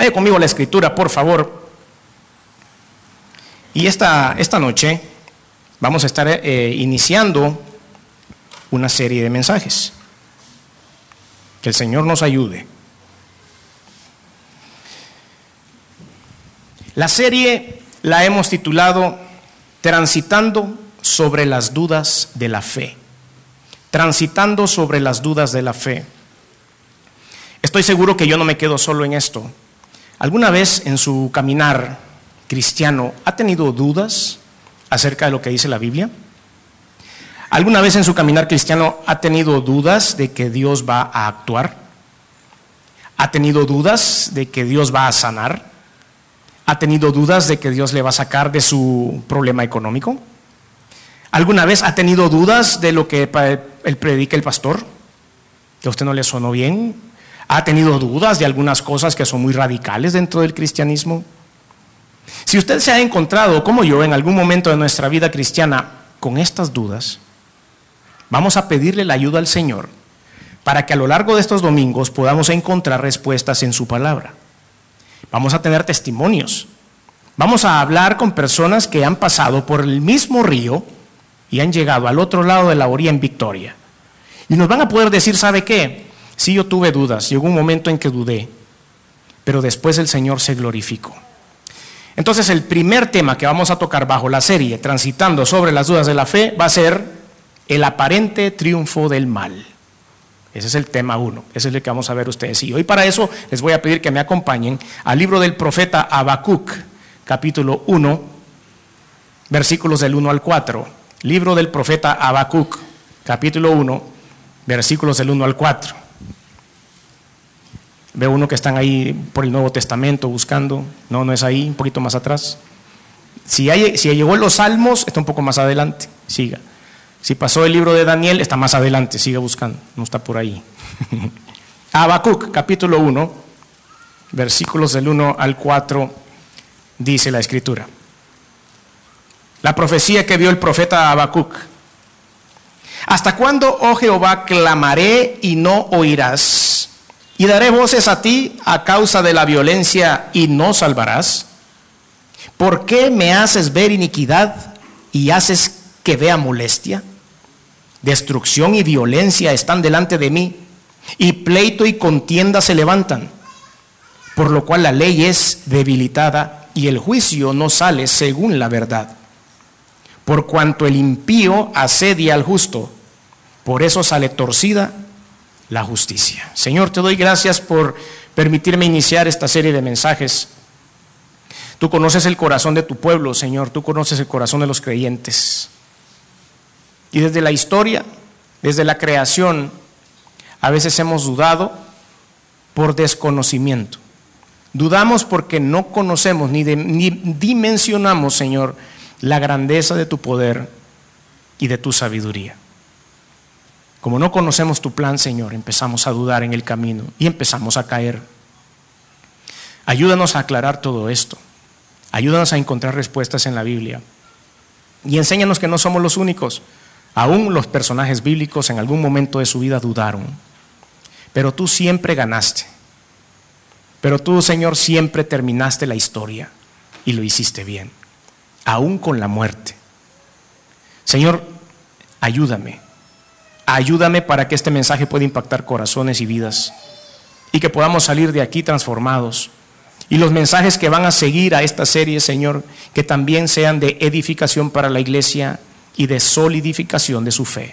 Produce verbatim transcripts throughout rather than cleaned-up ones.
Lee conmigo la escritura, por favor. Y esta, esta noche vamos a estar eh, iniciando una serie de mensajes. Que el Señor nos ayude. La serie la hemos titulado Transitando sobre las dudas de la fe. Transitando sobre las dudas de la fe. Estoy seguro que yo no me quedo solo en esto. ¿Alguna vez en su caminar cristiano ha tenido dudas acerca de lo que dice la Biblia? ¿Alguna vez en su caminar cristiano ha tenido dudas de que Dios va a actuar? ¿Ha tenido dudas de que Dios va a sanar? ¿Ha tenido dudas de que Dios le va a sacar de su problema económico? ¿Alguna vez ha tenido dudas de lo que él predica el pastor? ¿Que a usted no le sonó bien? ¿Ha tenido dudas de algunas cosas que son muy radicales dentro del cristianismo? Si usted se ha encontrado, como yo, en algún momento de nuestra vida cristiana con estas dudas, vamos a pedirle la ayuda al Señor para que a lo largo de estos domingos podamos encontrar respuestas en su palabra. Vamos a tener testimonios. Vamos a hablar con personas que han pasado por el mismo río y han llegado al otro lado de la orilla en victoria. Y nos van a poder decir, ¿sabe qué? Sí, yo tuve dudas, llegó un momento en que dudé, pero después el Señor se glorificó. Entonces el primer tema que vamos a tocar bajo la serie Transitando sobre las dudas de la fe va a ser el aparente triunfo del mal. Ese es el tema uno, ese es el que vamos a ver ustedes. Y hoy para eso les voy a pedir que me acompañen al libro del profeta Habacuc, capítulo uno, versículos del uno al cuatro. Libro del profeta Habacuc, capítulo uno, versículos del uno al cuatro. Veo uno que están ahí por el Nuevo Testamento buscando. No, no es ahí, un poquito más atrás. Si, hay, si llegó los Salmos, está un poco más adelante, siga. Si pasó el libro de Daniel, está más adelante, siga buscando, no está por ahí. Habacuc, capítulo uno, versículos del uno al cuatro, dice la escritura. La profecía que vio el profeta Habacuc. ¿Hasta cuándo, oh Jehová, clamaré y no oirás? ¿Y daré voces a ti a causa de la violencia y no salvarás? ¿Por qué me haces ver iniquidad y haces que vea molestia? Destrucción y violencia están delante de mí, y pleito y contienda se levantan, por lo cual la ley es debilitada y el juicio no sale según la verdad. Por cuanto el impío asedia al justo, por eso sale torcida la justicia. Señor, te doy gracias por permitirme iniciar esta serie de mensajes. Tú conoces el corazón de tu pueblo, Señor, tú conoces el corazón de los creyentes. Y desde la historia, desde la creación, a veces hemos dudado por desconocimiento. Dudamos porque no conocemos ni, de, ni dimensionamos, Señor, la grandeza de tu poder y de tu sabiduría. Como no conocemos tu plan, Señor, empezamos a dudar en el camino y empezamos a caer. Ayúdanos a aclarar todo esto. Ayúdanos a encontrar respuestas en la Biblia. Y enséñanos que no somos los únicos. Aún los personajes bíblicos en algún momento de su vida dudaron. Pero tú siempre ganaste. Pero tú, Señor, siempre terminaste la historia y lo hiciste bien. Aún con la muerte. Señor, ayúdame. Ayúdame para que este mensaje pueda impactar corazones y vidas. Y que podamos salir de aquí transformados. Y los mensajes que van a seguir a esta serie, Señor, que también sean de edificación para la iglesia y de solidificación de su fe.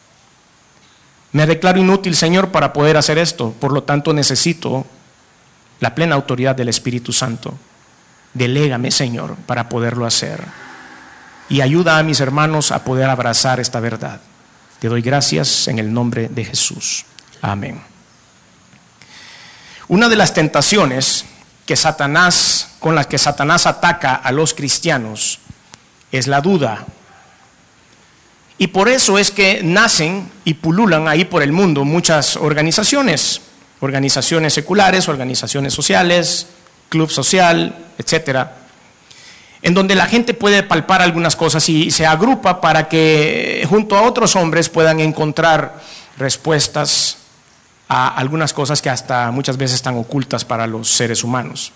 Me declaro inútil, Señor, para poder hacer esto. Por lo tanto, necesito la plena autoridad del Espíritu Santo. Delégame, Señor, para poderlo hacer. Y ayuda a mis hermanos a poder abrazar esta verdad. Te doy gracias en el nombre de Jesús. Amén. Una de las tentaciones que Satanás, con las que Satanás ataca a los cristianos es la duda. Y por eso es que nacen y pululan ahí por el mundo muchas organizaciones, organizaciones seculares, organizaciones sociales, club social, etcétera, en donde la gente puede palpar algunas cosas y se agrupa para que junto a otros hombres puedan encontrar respuestas a algunas cosas que hasta muchas veces están ocultas para los seres humanos.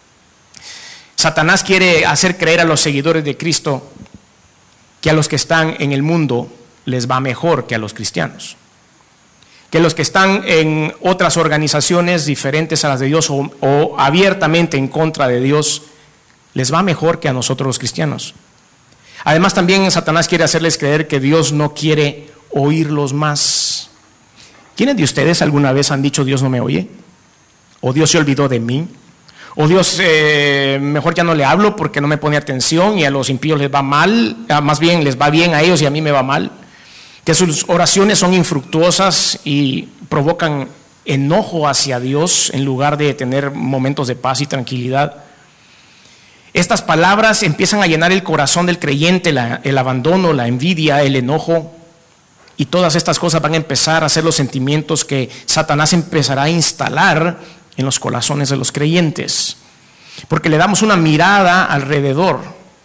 Satanás quiere hacer creer a los seguidores de Cristo que a los que están en el mundo les va mejor que a los cristianos, que los que están en otras organizaciones diferentes a las de Dios o, o abiertamente en contra de Dios les va mejor que a nosotros los cristianos. Además, también Satanás quiere hacerles creer que Dios no quiere oírlos más. ¿Quiénes de ustedes alguna vez han dicho Dios no me oye? ¿O Dios se olvidó de mí? ¿O Dios eh, mejor ya no le hablo porque no me pone atención y a los impíos les va mal? Más bien les va bien a ellos y a mí me va mal. Que sus oraciones son infructuosas y provocan enojo hacia Dios en lugar de tener momentos de paz y tranquilidad. Estas palabras empiezan a llenar el corazón del creyente, la, el abandono, la envidia, el enojo, y todas estas cosas van a empezar a ser los sentimientos que Satanás empezará a instalar en los corazones de los creyentes, porque le damos una mirada alrededor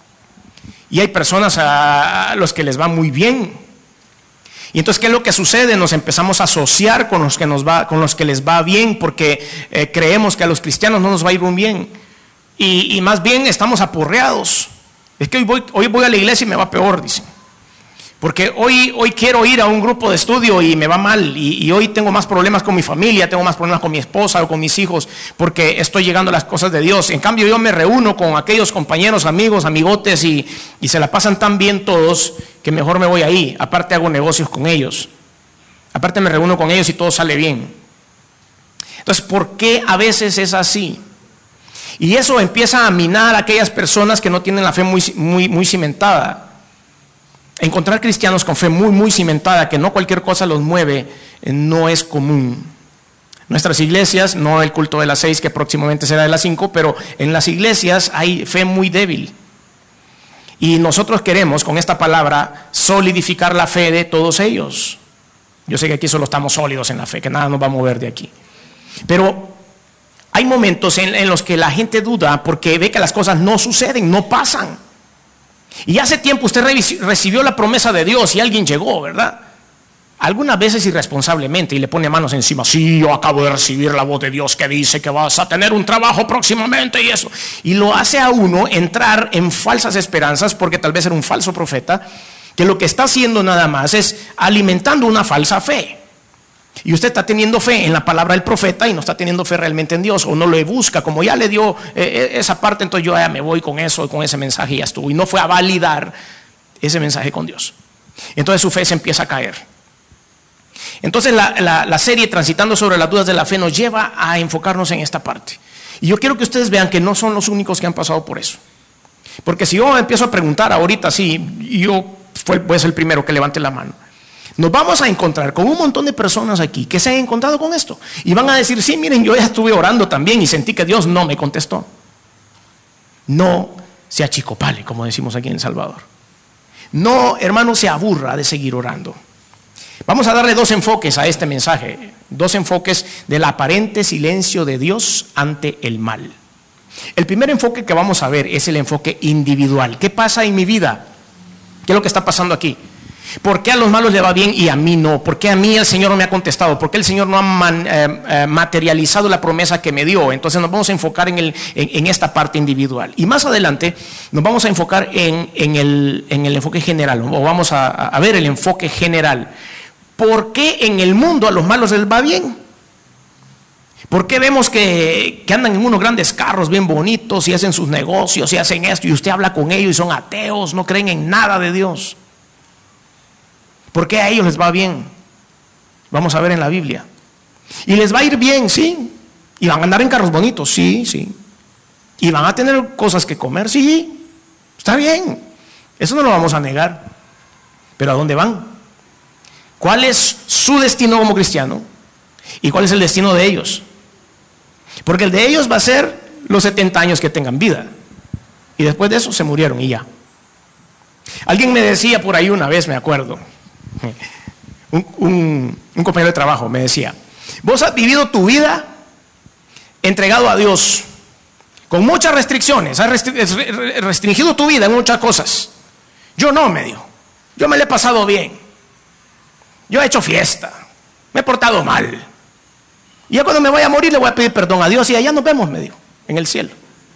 y hay personas a los que les va muy bien, y entonces ¿qué es lo que sucede? Nos empezamos a asociar con los que, nos va, con los que les va bien, porque eh, creemos que a los cristianos no nos va a ir muy bien, y, y más bien estamos aporreados. Es que hoy voy, hoy voy a la iglesia y me va peor, dicen. Porque hoy, hoy quiero ir a un grupo de estudio y me va mal, y, y hoy tengo más problemas con mi familia, tengo más problemas con mi esposa o con mis hijos, porque estoy llegando a las cosas de Dios. En cambio yo me reúno con aquellos compañeros, amigos, amigotes, y, y se la pasan tan bien todos que mejor me voy ahí. Aparte hago negocios con ellos, aparte me reúno con ellos y todo sale bien. Entonces, ¿por qué a veces es así? Y eso empieza a minar a aquellas personas que no tienen la fe muy, muy, muy cimentada. Encontrar cristianos con fe muy, muy cimentada, que no cualquier cosa los mueve, no es común. Nuestras iglesias, no el culto de las seis, que próximamente será de las cinco, pero en las iglesias hay fe muy débil. Y nosotros queremos, con esta palabra, solidificar la fe de todos ellos. Yo sé que aquí solo estamos sólidos en la fe, que nada nos va a mover de aquí. Pero hay momentos en, en los que la gente duda porque ve que las cosas no suceden, no pasan. Y hace tiempo usted recibió la promesa de Dios y alguien llegó, ¿verdad? Algunas veces irresponsablemente y le pone manos encima. Sí, yo acabo de recibir la voz de Dios que dice que vas a tener un trabajo próximamente y eso. Y lo hace a uno entrar en falsas esperanzas porque tal vez era un falso profeta, que lo que está haciendo nada más es alimentando una falsa fe. Y usted está teniendo fe en la palabra del profeta y no está teniendo fe realmente en Dios, o no lo busca, como ya le dio eh, esa parte, entonces yo ya me voy con eso, con ese mensaje y ya estuvo. Y no fue a validar ese mensaje con Dios. Entonces su fe se empieza a caer. Entonces la, la, la serie Transitando sobre las dudas de la fe nos lleva a enfocarnos en esta parte. Y yo quiero que ustedes vean que no son los únicos que han pasado por eso. Porque si yo empiezo a preguntar ahorita, sí, yo voy a ser el primero que levante la mano. Nos vamos a encontrar con un montón de personas aquí que se han encontrado con esto y van a decir, sí, miren, yo ya estuve orando también y sentí que Dios no me contestó. No se achicopale, como decimos aquí en El Salvador. No, hermano, se aburra de seguir orando. Vamos a darle dos enfoques a este mensaje, dos enfoques del aparente silencio de Dios ante el mal. El primer enfoque que vamos a ver es el enfoque individual. ¿Qué pasa en mi vida? ¿Qué es lo que está pasando aquí? ¿Por qué a los malos le va bien y a mí no? ¿Por qué a mí el Señor no me ha contestado? ¿Por qué el Señor no ha man, eh, eh, materializado la promesa que me dio? Entonces nos vamos a enfocar en, el, en, en esta parte individual. Y más adelante nos vamos a enfocar en, en, el, en el enfoque general, o vamos a, a ver el enfoque general. ¿Por qué en el mundo a los malos les va bien? ¿Por qué vemos que, que andan en unos grandes carros bien bonitos y hacen sus negocios y hacen esto y usted habla con ellos y son ateos, no creen en nada de Dios? ¿Por qué a ellos les va bien? Vamos a ver en la Biblia. Y les va a ir bien, sí. Y van a andar en carros bonitos, sí, sí. Y van a tener cosas que comer, sí. Está bien. Eso no lo vamos a negar. Pero ¿a dónde van? ¿Cuál es su destino como cristiano? ¿Y cuál es el destino de ellos? Porque el de ellos va a ser los setenta años que tengan vida. Y después de eso se murieron y ya. Alguien me decía por ahí una vez, me acuerdo, un, un, un compañero de trabajo me decía, vos has vivido tu vida entregado a Dios con muchas restricciones, has restringido tu vida en muchas cosas. Yo no, me dijo, yo me la he pasado bien, yo he hecho fiesta, me he portado mal, Y ya cuando me vaya a morir le voy a pedir perdón a Dios y allá nos vemos, me dijo, en el cielo.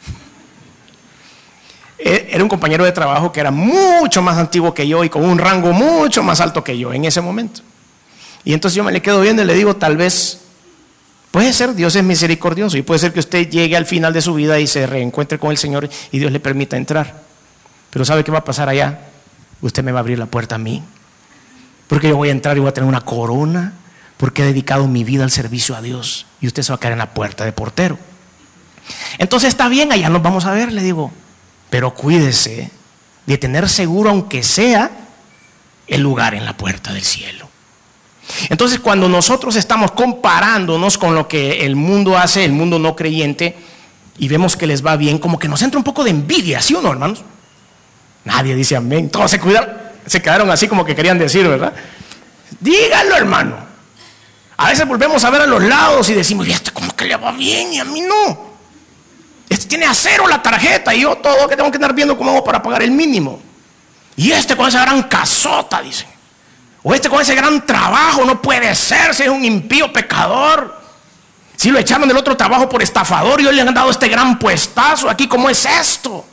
Era un compañero de trabajo que era mucho más antiguo que yo y con un rango mucho más alto que yo en ese momento. Y entonces yo me le quedo viendo y le digo, tal vez, puede ser, Dios es misericordioso y puede ser que usted llegue al final de su vida y se reencuentre con el Señor y Dios le permita entrar. Pero ¿sabe qué va a pasar allá? Usted me va a abrir la puerta a mí, porque yo voy a entrar y voy a tener una corona, porque he dedicado mi vida al servicio a Dios y usted se va a quedar en la puerta de portero. Entonces está bien, allá nos vamos a ver, le digo. Pero cuídese de tener seguro, aunque sea, el lugar en la puerta del cielo. Entonces, cuando nosotros estamos comparándonos con lo que el mundo hace, el mundo no creyente, y vemos que les va bien, como que nos entra un poco de envidia, ¿sí o no, hermanos? Nadie dice amén. Todos se cuidaron, se quedaron así como que querían decir, ¿verdad? Dígalo, hermano. A veces volvemos a ver a los lados y decimos, y este como que le va bien y a mí no. Este tiene a cero la tarjeta y yo todo que tengo que estar viendo cómo hago para pagar el mínimo. Y este con esa gran casota, dicen. O este con ese gran trabajo, no puede ser, si es un impío pecador. Si lo echaron del otro trabajo por estafador y hoy le han dado este gran puestazo, aquí ¿cómo es esto?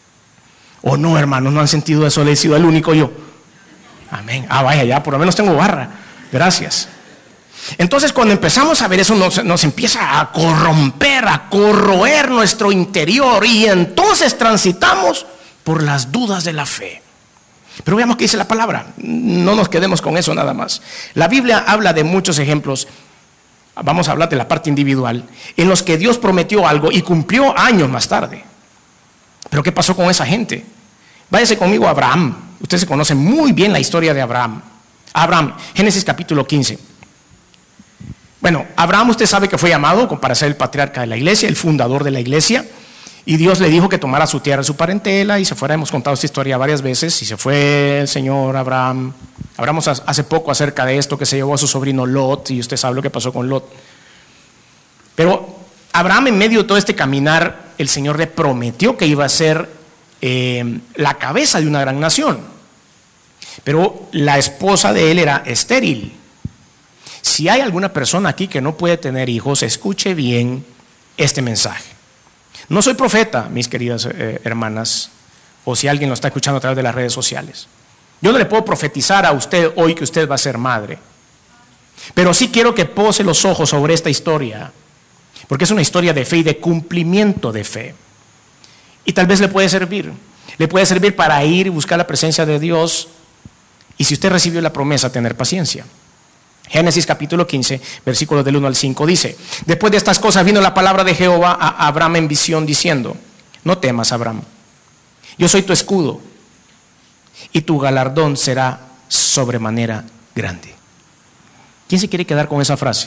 O no, hermanos, no han sentido eso, le he sido el único yo. Amén. Ah, vaya, ya por lo menos tengo barra. Gracias. Entonces cuando empezamos a ver eso nos, nos empieza a corromper, a corroer nuestro interior y entonces transitamos por las dudas de la fe. Pero veamos qué dice la palabra, no nos quedemos con eso nada más. La Biblia habla de muchos ejemplos, vamos a hablar de la parte individual, en los que Dios prometió algo y cumplió años más tarde. Pero ¿qué pasó con esa gente? Váyase conmigo a Abraham, usted se conoce muy bien la historia de Abraham. Abraham, Génesis capítulo quince. Bueno, Abraham usted sabe que fue llamado para ser el patriarca de la iglesia, el fundador de la iglesia, y Dios le dijo que tomara su tierra, su parentela y se fuera. Hemos contado esta historia varias veces y se fue el señor Abraham. Hablamos hace poco acerca de esto, que se llevó a su sobrino Lot y usted sabe lo que pasó con Lot. Pero Abraham, en medio de todo este caminar, el Señor le prometió que iba a ser eh, la cabeza de una gran nación, pero la esposa de él era estéril. Si hay alguna persona aquí que no puede tener hijos, escuche bien este mensaje. No soy profeta, mis queridas eh, hermanas, o si alguien lo está escuchando a través de las redes sociales. Yo no le puedo profetizar a usted hoy que usted va a ser madre, pero sí quiero que pose los ojos sobre esta historia, porque es una historia de fe y de cumplimiento de fe. Y tal vez le puede servir, le puede servir para ir y buscar la presencia de Dios, y si usted recibió la promesa, tener paciencia. Génesis capítulo quince, versículos del uno al cinco dice: después de estas cosas vino la palabra de Jehová a Abraham en visión diciendo: no temas, Abraham, yo soy tu escudo y tu galardón será sobremanera grande. ¿Quién se quiere quedar con esa frase?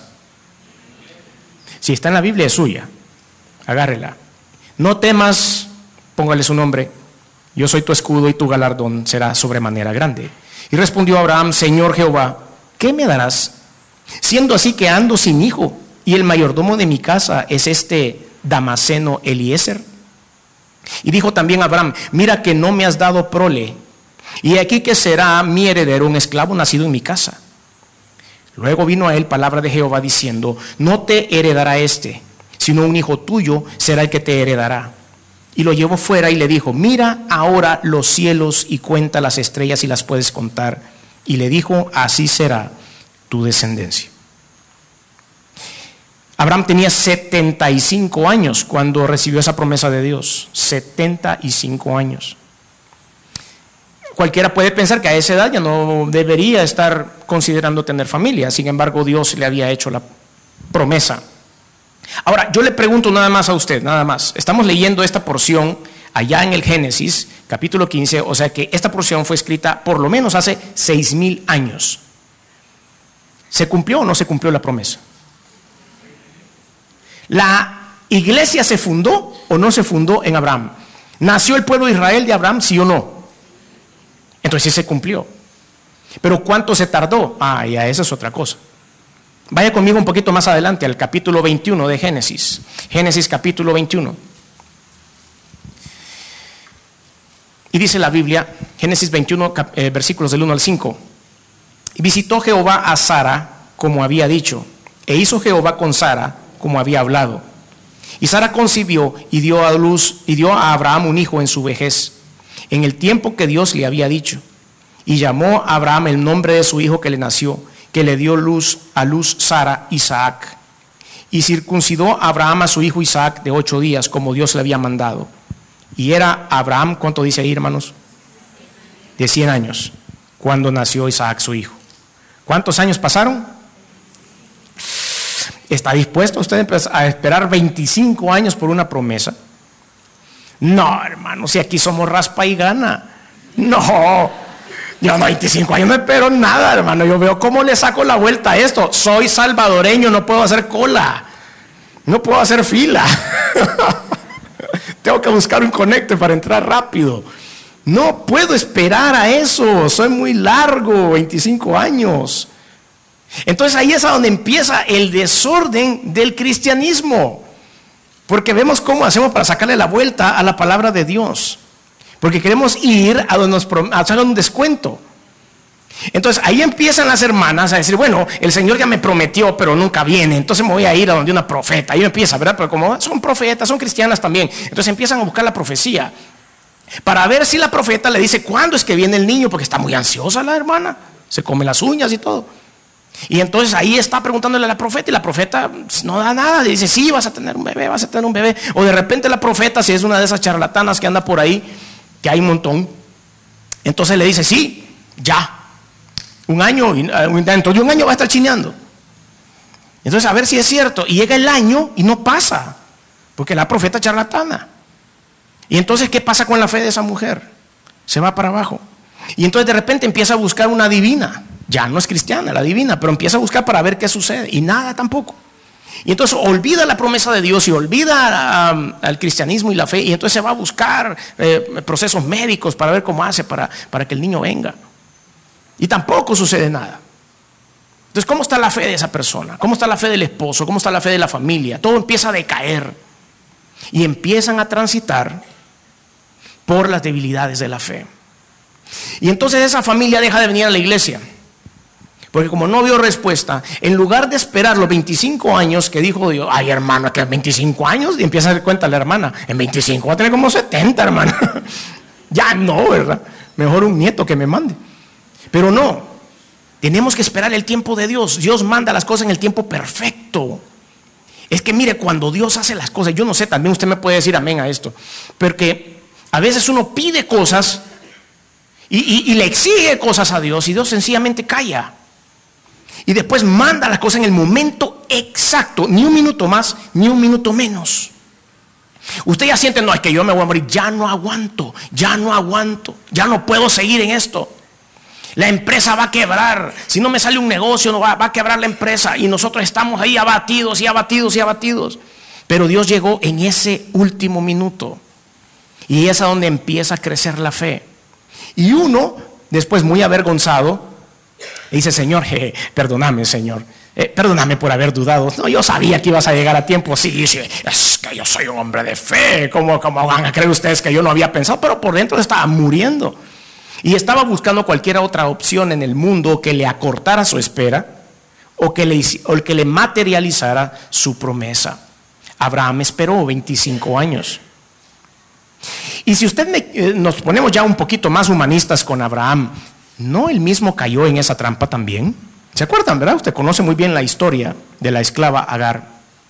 Si está en la Biblia es suya, agárrela. No temas, póngale su nombre, yo soy tu escudo y tu galardón será sobremanera grande. Y respondió Abraham: Señor Jehová, ¿qué me darás? Siendo así que ando sin hijo, y el mayordomo de mi casa es este Damaseno Eliezer. Y dijo también Abraham: mira que no me has dado prole, y aquí que será mi heredero un esclavo nacido en mi casa. Luego vino a él palabra de Jehová diciendo: no te heredará este, sino un hijo tuyo será el que te heredará. Y lo llevó fuera y le dijo: mira ahora los cielos y cuenta las estrellas si las puedes contar. Y le dijo: así será tu descendencia. Abraham tenía setenta y cinco años cuando recibió esa promesa de Dios. setenta y cinco años. Cualquiera puede pensar que a esa edad ya no debería estar considerando tener familia. Sin embargo, Dios le había hecho la promesa. Ahora, yo le pregunto nada más a usted, nada más. Estamos leyendo esta porción allá en el Génesis, capítulo quince, o sea que esta porción fue escrita por lo menos hace seis mil años. ¿Se cumplió o no se cumplió la promesa? ¿La iglesia se fundó o no se fundó en Abraham? ¿Nació el pueblo de Israel de Abraham, sí o no? Entonces sí se cumplió. ¿Pero cuánto se tardó? Ah, ya esa es otra cosa. Vaya conmigo un poquito más adelante al capítulo veintiuno de Génesis. Génesis capítulo veintiuno. Y dice la Biblia, Génesis veintiuno, eh, versículos del uno al cinco. Y visitó Jehová a Sara como había dicho, E hizo Jehová con Sara como había hablado. Y Sara concibió y dio a luz y dio a Abraham un hijo en su vejez, en el tiempo que Dios le había dicho. Y llamó a Abraham el nombre de su hijo que le nació, que le dio luz a luz Sara, Isaac. Y circuncidó a Abraham a su hijo Isaac de ocho días, como Dios le había mandado. Y era Abraham, ¿cuánto dice ahí, hermanos? De cien años, cuando nació Isaac su hijo. ¿Cuántos años pasaron? ¿Está dispuesto usted a esperar veinticinco años por una promesa? No, hermano, si aquí somos raspa y gana. No, yo no veinticinco años no espero nada, hermano. Yo veo cómo le saco la vuelta a esto. Soy salvadoreño, no puedo hacer cola, no puedo hacer fila. Tengo que buscar un conecte para entrar rápido. No puedo esperar a eso, soy muy largo, veinticinco años. Entonces ahí es a donde empieza el desorden del cristianismo, porque vemos cómo hacemos para sacarle la vuelta a la palabra de Dios, porque queremos ir a donde nos hagan un descuento. Entonces ahí empiezan las hermanas a decir, bueno, el Señor ya me prometió pero nunca viene, entonces me voy a ir a donde una profeta. Ahí empieza, ¿verdad? Pero como son profetas, son cristianas también, entonces empiezan a buscar la profecía para ver si la profeta le dice cuándo es que viene el niño, porque está muy ansiosa la hermana, se come las uñas y todo. Y entonces ahí está preguntándole a la profeta, y la profeta no da nada, le dice, sí, vas a tener un bebé, vas a tener un bebé. O de repente la profeta, si es una de esas charlatanas que anda por ahí, que hay un montón, entonces le dice, sí, ya, un año, dentro de un año va a estar chineando. Entonces a ver si es cierto, y llega el año y no pasa, porque la profeta charlatana. Y entonces, ¿qué pasa con la fe de esa mujer? Se va para abajo. Y entonces de repente empieza a buscar una divina. Ya no es cristiana, la divina, pero empieza a buscar para ver qué sucede. Y nada tampoco. Y entonces olvida la promesa de Dios y olvida um, al cristianismo y la fe. Y entonces se va a buscar eh, procesos médicos para ver cómo hace para, para que el niño venga. Y tampoco sucede nada. Entonces, ¿cómo está la fe de esa persona? ¿Cómo está la fe del esposo? ¿Cómo está la fe de la familia? Todo empieza a decaer. Y empiezan a transitar por las debilidades de la fe. Y entonces esa familia deja de venir a la iglesia, porque como no vio respuesta, en lugar de esperar los veinticinco años que dijo Dios, ay hermano, que veinticinco años, y empieza a dar cuenta la hermana, en veinticinco va a tener como setenta, hermana. Ya no, ¿verdad? Mejor un nieto que me mande. Pero no, tenemos que esperar el tiempo de Dios. Dios manda las cosas en el tiempo perfecto. Es que mire, cuando Dios hace las cosas, yo no sé, también usted me puede decir amén a esto, porque a veces uno pide cosas y, y, y le exige cosas a Dios, y Dios sencillamente calla. Y después manda las cosas en el momento exacto, ni un minuto más, ni un minuto menos. Usted ya siente, no, es que yo me voy a morir, ya no aguanto, ya no aguanto, ya no puedo seguir en esto. La empresa va a quebrar, si no me sale un negocio, no va, va a quebrar la empresa. Y nosotros estamos ahí abatidos y abatidos y abatidos. Pero Dios llegó en ese último minuto. Y es a donde empieza a crecer la fe. Y uno, después muy avergonzado, dice, Señor, jeje, perdóname, Señor, eh, perdóname por haber dudado. No, yo sabía que ibas a llegar a tiempo. Sí, sí, es que yo soy un hombre de fe. ¿Cómo, cómo van a creer ustedes que yo no había pensado? Pero por dentro estaba muriendo. Y estaba buscando cualquier otra opción en el mundo que le acortara su espera, o que le, o que le materializara su promesa. Abraham esperó veinticinco años. Y si usted me, eh, nos ponemos ya un poquito más humanistas con Abraham, ¿no él mismo cayó en esa trampa también? ¿Se acuerdan, verdad? Usted conoce muy bien la historia de la esclava Agar.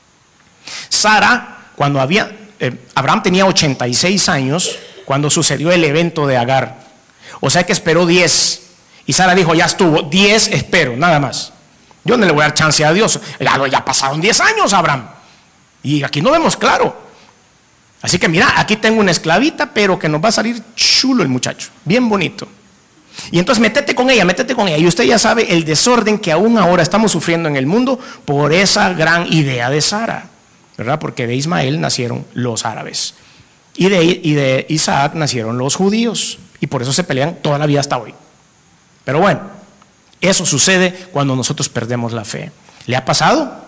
Sara, cuando había, eh, Abraham tenía ochenta y seis años cuando sucedió el evento de Agar. O sea que esperó diez. Y Sara dijo, ya estuvo, diez espero, nada más. Yo no le voy a dar chance a Dios. Ya, ya pasaron diez años, Abraham. Y aquí no vemos claro. Así que mira, aquí tengo una esclavita, pero que nos va a salir chulo el muchacho, bien bonito. Y entonces métete con ella, métete con ella. Y usted ya sabe el desorden que aún ahora estamos sufriendo en el mundo por esa gran idea de Sara, ¿verdad? Porque de Ismael nacieron los árabes. Y de, y de Isaac nacieron los judíos. Y por eso se pelean toda la vida hasta hoy. Pero bueno, eso sucede cuando nosotros perdemos la fe. ¿Le ha pasado?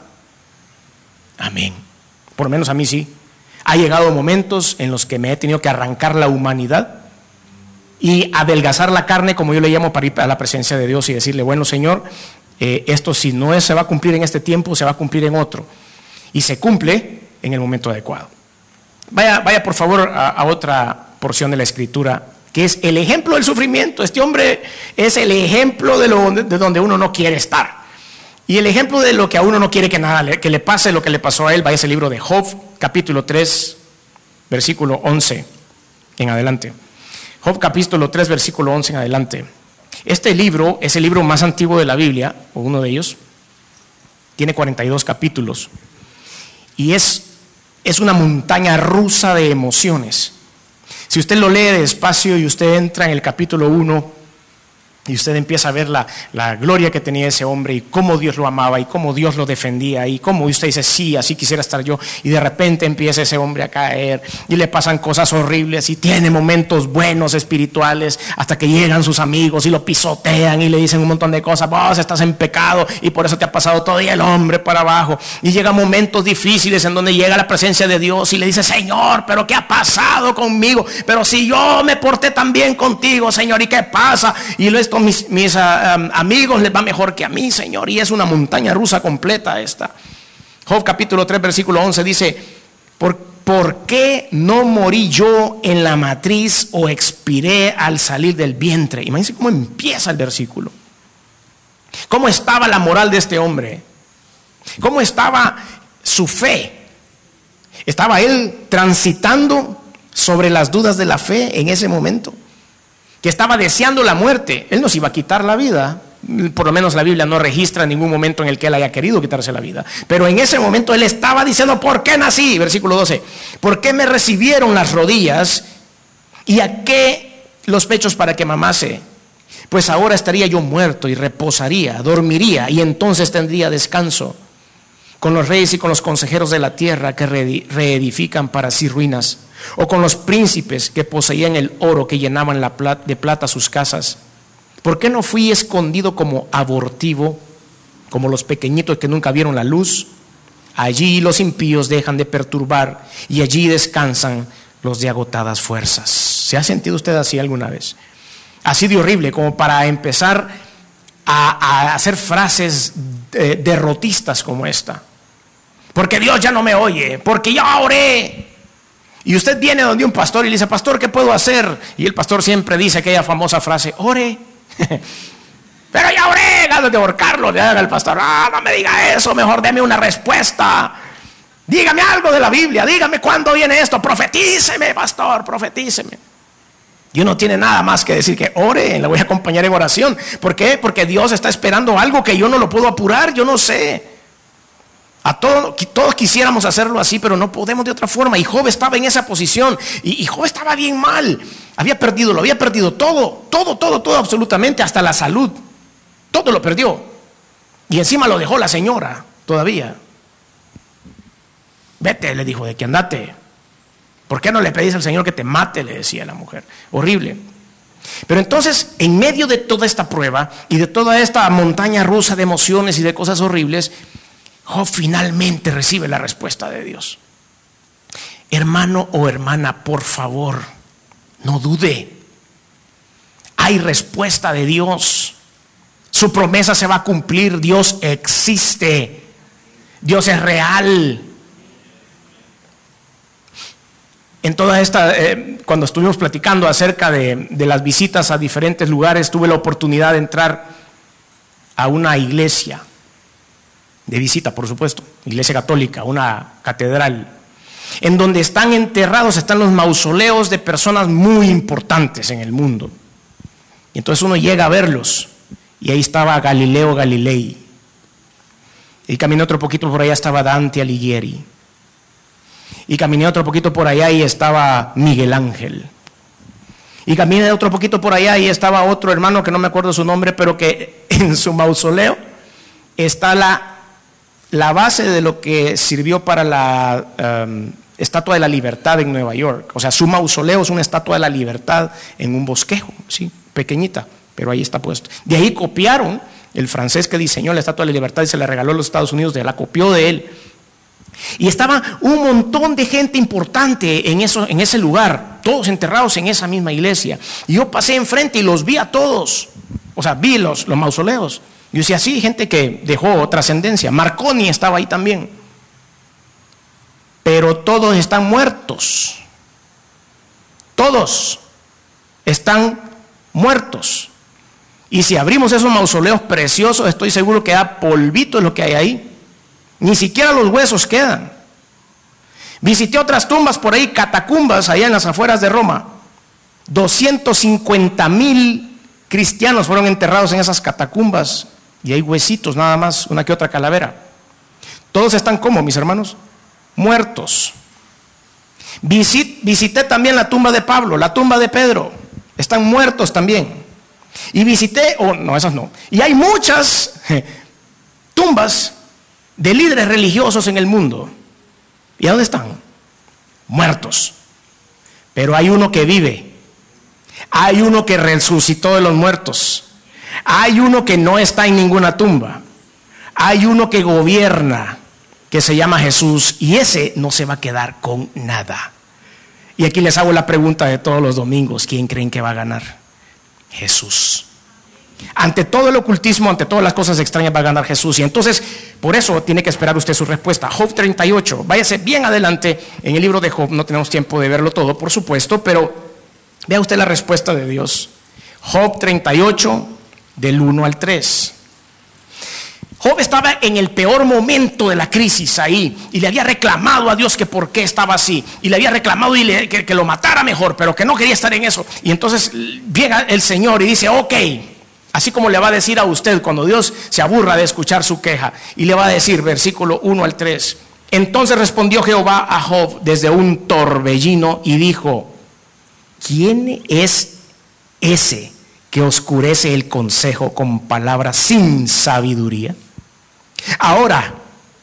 Amén. Por lo menos a mí sí. Ha llegado momentos en los que me he tenido que arrancar la humanidad y adelgazar la carne, como yo le llamo, para ir a la presencia de Dios y decirle, bueno, Señor, eh, esto si no es, se va a cumplir en este tiempo, se va a cumplir en otro. Y se cumple en el momento adecuado. Vaya, vaya por favor a, a otra porción de la Escritura, que es el ejemplo del sufrimiento. Este hombre es el ejemplo de, lo, de donde uno no quiere estar. Y el ejemplo de lo que a uno no quiere que nada le, que le pase, lo que le pasó a él. Vaya ese libro de Job, capítulo tres, versículo once en adelante. Job capítulo tres, versículo once en adelante. Este libro es el libro más antiguo de la Biblia, o uno de ellos. Tiene cuarenta y dos capítulos. Y es, es una montaña rusa de emociones. Si usted lo lee despacio y usted entra en el capítulo uno y usted empieza a ver la, la gloria que tenía ese hombre y cómo Dios lo amaba y cómo Dios lo defendía y cómo usted dice, sí, así quisiera estar yo, y de repente empieza ese hombre a caer y le pasan cosas horribles y tiene momentos buenos espirituales hasta que llegan sus amigos y lo pisotean y le dicen un montón de cosas, vos estás en pecado y por eso te ha pasado todo, y el hombre para abajo, y llegan momentos difíciles en donde llega la presencia de Dios y le dice, Señor, pero ¿qué ha pasado conmigo? Pero si yo me porté tan bien contigo, Señor, ¿y qué pasa? Y esto mis, mis uh, um, amigos les va mejor que a mí, Señor, y es una montaña rusa completa esta. Job capítulo tres, versículo once dice, ¿por, ¿por qué no morí yo en la matriz o expiré al salir del vientre? Imagínense cómo empieza el versículo. ¿Cómo estaba la moral de este hombre? ¿Cómo estaba su fe? ¿Estaba él transitando sobre las dudas de la fe en ese momento? Que estaba deseando la muerte. Él no se iba a quitar la vida. Por lo menos la Biblia no registra ningún momento en el que él haya querido quitarse la vida. Pero en ese momento él estaba diciendo, ¿por qué nací? Versículo doce. ¿Por qué me recibieron las rodillas? ¿Y a qué los pechos para que mamase? Pues ahora estaría yo muerto y reposaría, dormiría y entonces tendría descanso con los reyes y con los consejeros de la tierra que reedifican para sí ruinas, o con los príncipes que poseían el oro, que llenaban la plata, de plata sus casas. ¿Por qué no fui escondido como abortivo, como los pequeñitos que nunca vieron la luz? Allí los impíos dejan de perturbar y allí descansan los de agotadas fuerzas. ¿Se ha sentido usted así alguna vez? Así de horrible, como para empezar a, a hacer frases de, derrotistas como esta. Porque Dios ya no me oye, porque ya oré. Y usted viene donde un pastor y le dice, pastor, ¿qué puedo hacer? Y el pastor siempre dice aquella famosa frase, ore. Pero ya oré, ganas de ahorcarlo, le haga el pastor, ah, no me diga eso, mejor deme una respuesta. Dígame algo de la Biblia, dígame cuándo viene esto, profetíceme, pastor, profetíceme. Y uno tiene nada más que decir que ore, le voy a acompañar en oración. ¿Por qué? Porque Dios está esperando algo que yo no lo puedo apurar, yo no sé. A todos, todos quisiéramos hacerlo así, pero no podemos de otra forma. Y Job estaba en esa posición. Y, y Job estaba bien mal. Había perdido, lo había perdido todo. Todo, todo, todo, absolutamente. Hasta la salud. Todo lo perdió. Y encima lo dejó la señora todavía. Vete, le dijo, de que andate. ¿Por qué no le pedís al Señor que te mate? Le decía la mujer. Horrible. Pero entonces, en medio de toda esta prueba y de toda esta montaña rusa de emociones y de cosas horribles, Job finalmente recibe la respuesta de Dios. Hermano o hermana, por favor, no dude. Hay respuesta de Dios. Su promesa se va a cumplir. Dios existe. Dios es real. En toda esta, eh, cuando estuvimos platicando acerca de, de las visitas a diferentes lugares, tuve la oportunidad de entrar a una iglesia. De visita, por supuesto, iglesia católica, una catedral, en donde están enterrados, están los mausoleos de personas muy importantes en el mundo. Y entonces uno llega a verlos, y ahí estaba Galileo Galilei, y caminé otro poquito por allá, estaba Dante Alighieri, y caminé otro poquito por allá y estaba Miguel Ángel, y caminé otro poquito por allá y estaba otro hermano que no me acuerdo su nombre, pero que en su mausoleo está la La base de lo que sirvió para la um, Estatua de la Libertad en Nueva York. O sea, su mausoleo es una Estatua de la Libertad en un bosquejo, sí, pequeñita, pero ahí está puesto. De ahí copiaron, el francés que diseñó la Estatua de la Libertad y se la regaló a los Estados Unidos, de la copió de él. Y estaba un montón de gente importante en, eso, en ese lugar, todos enterrados en esa misma iglesia. Y yo pasé enfrente y los vi a todos, o sea, vi los, los mausoleos. Yo decía, sí, gente que dejó trascendencia. Marconi estaba ahí también. Pero todos están muertos. Todos están muertos. Y si abrimos esos mausoleos preciosos, estoy seguro que da polvito lo que hay ahí. Ni siquiera los huesos quedan. Visité otras tumbas por ahí, catacumbas, allá en las afueras de Roma. doscientos cincuenta mil cristianos fueron enterrados en esas catacumbas. Y hay huesitos nada más, una que otra calavera. Todos están como, mis hermanos, muertos. Visit, visité también la tumba de Pablo, la tumba de Pedro. Están muertos también. Y visité, oh no, esas no. Y hay muchas eh, tumbas de líderes religiosos en el mundo. ¿Y a dónde están? Muertos. Pero hay uno que vive. Hay uno que resucitó de los muertos. Hay uno que no está en ninguna tumba. Hay uno que gobierna, que se llama Jesús, y ese no se va a quedar con nada. Y aquí les hago la pregunta de todos los domingos: ¿quién creen que va a ganar? Jesús. Ante todo el ocultismo, ante todas las cosas extrañas, va a ganar Jesús. Y entonces, por eso tiene que esperar usted su respuesta. Job treinta y ocho, váyase bien adelante en el libro de Job. No tenemos tiempo de verlo todo, por supuesto, pero vea usted la respuesta de Dios. Job treinta y ocho, del uno al tres. Job estaba en el peor momento de la crisis ahí, y le había reclamado a Dios que por qué estaba así, y le había reclamado y le, que, que lo matara mejor, pero que no quería estar en eso. Y entonces llega el Señor y dice, ok, así como le va a decir a usted cuando Dios se aburra de escuchar su queja, y le va a decir, versículo uno al tres, entonces respondió Jehová a Job desde un torbellino y dijo, ¿quién es ese que oscurece el consejo con palabras sin sabiduría? Ahora,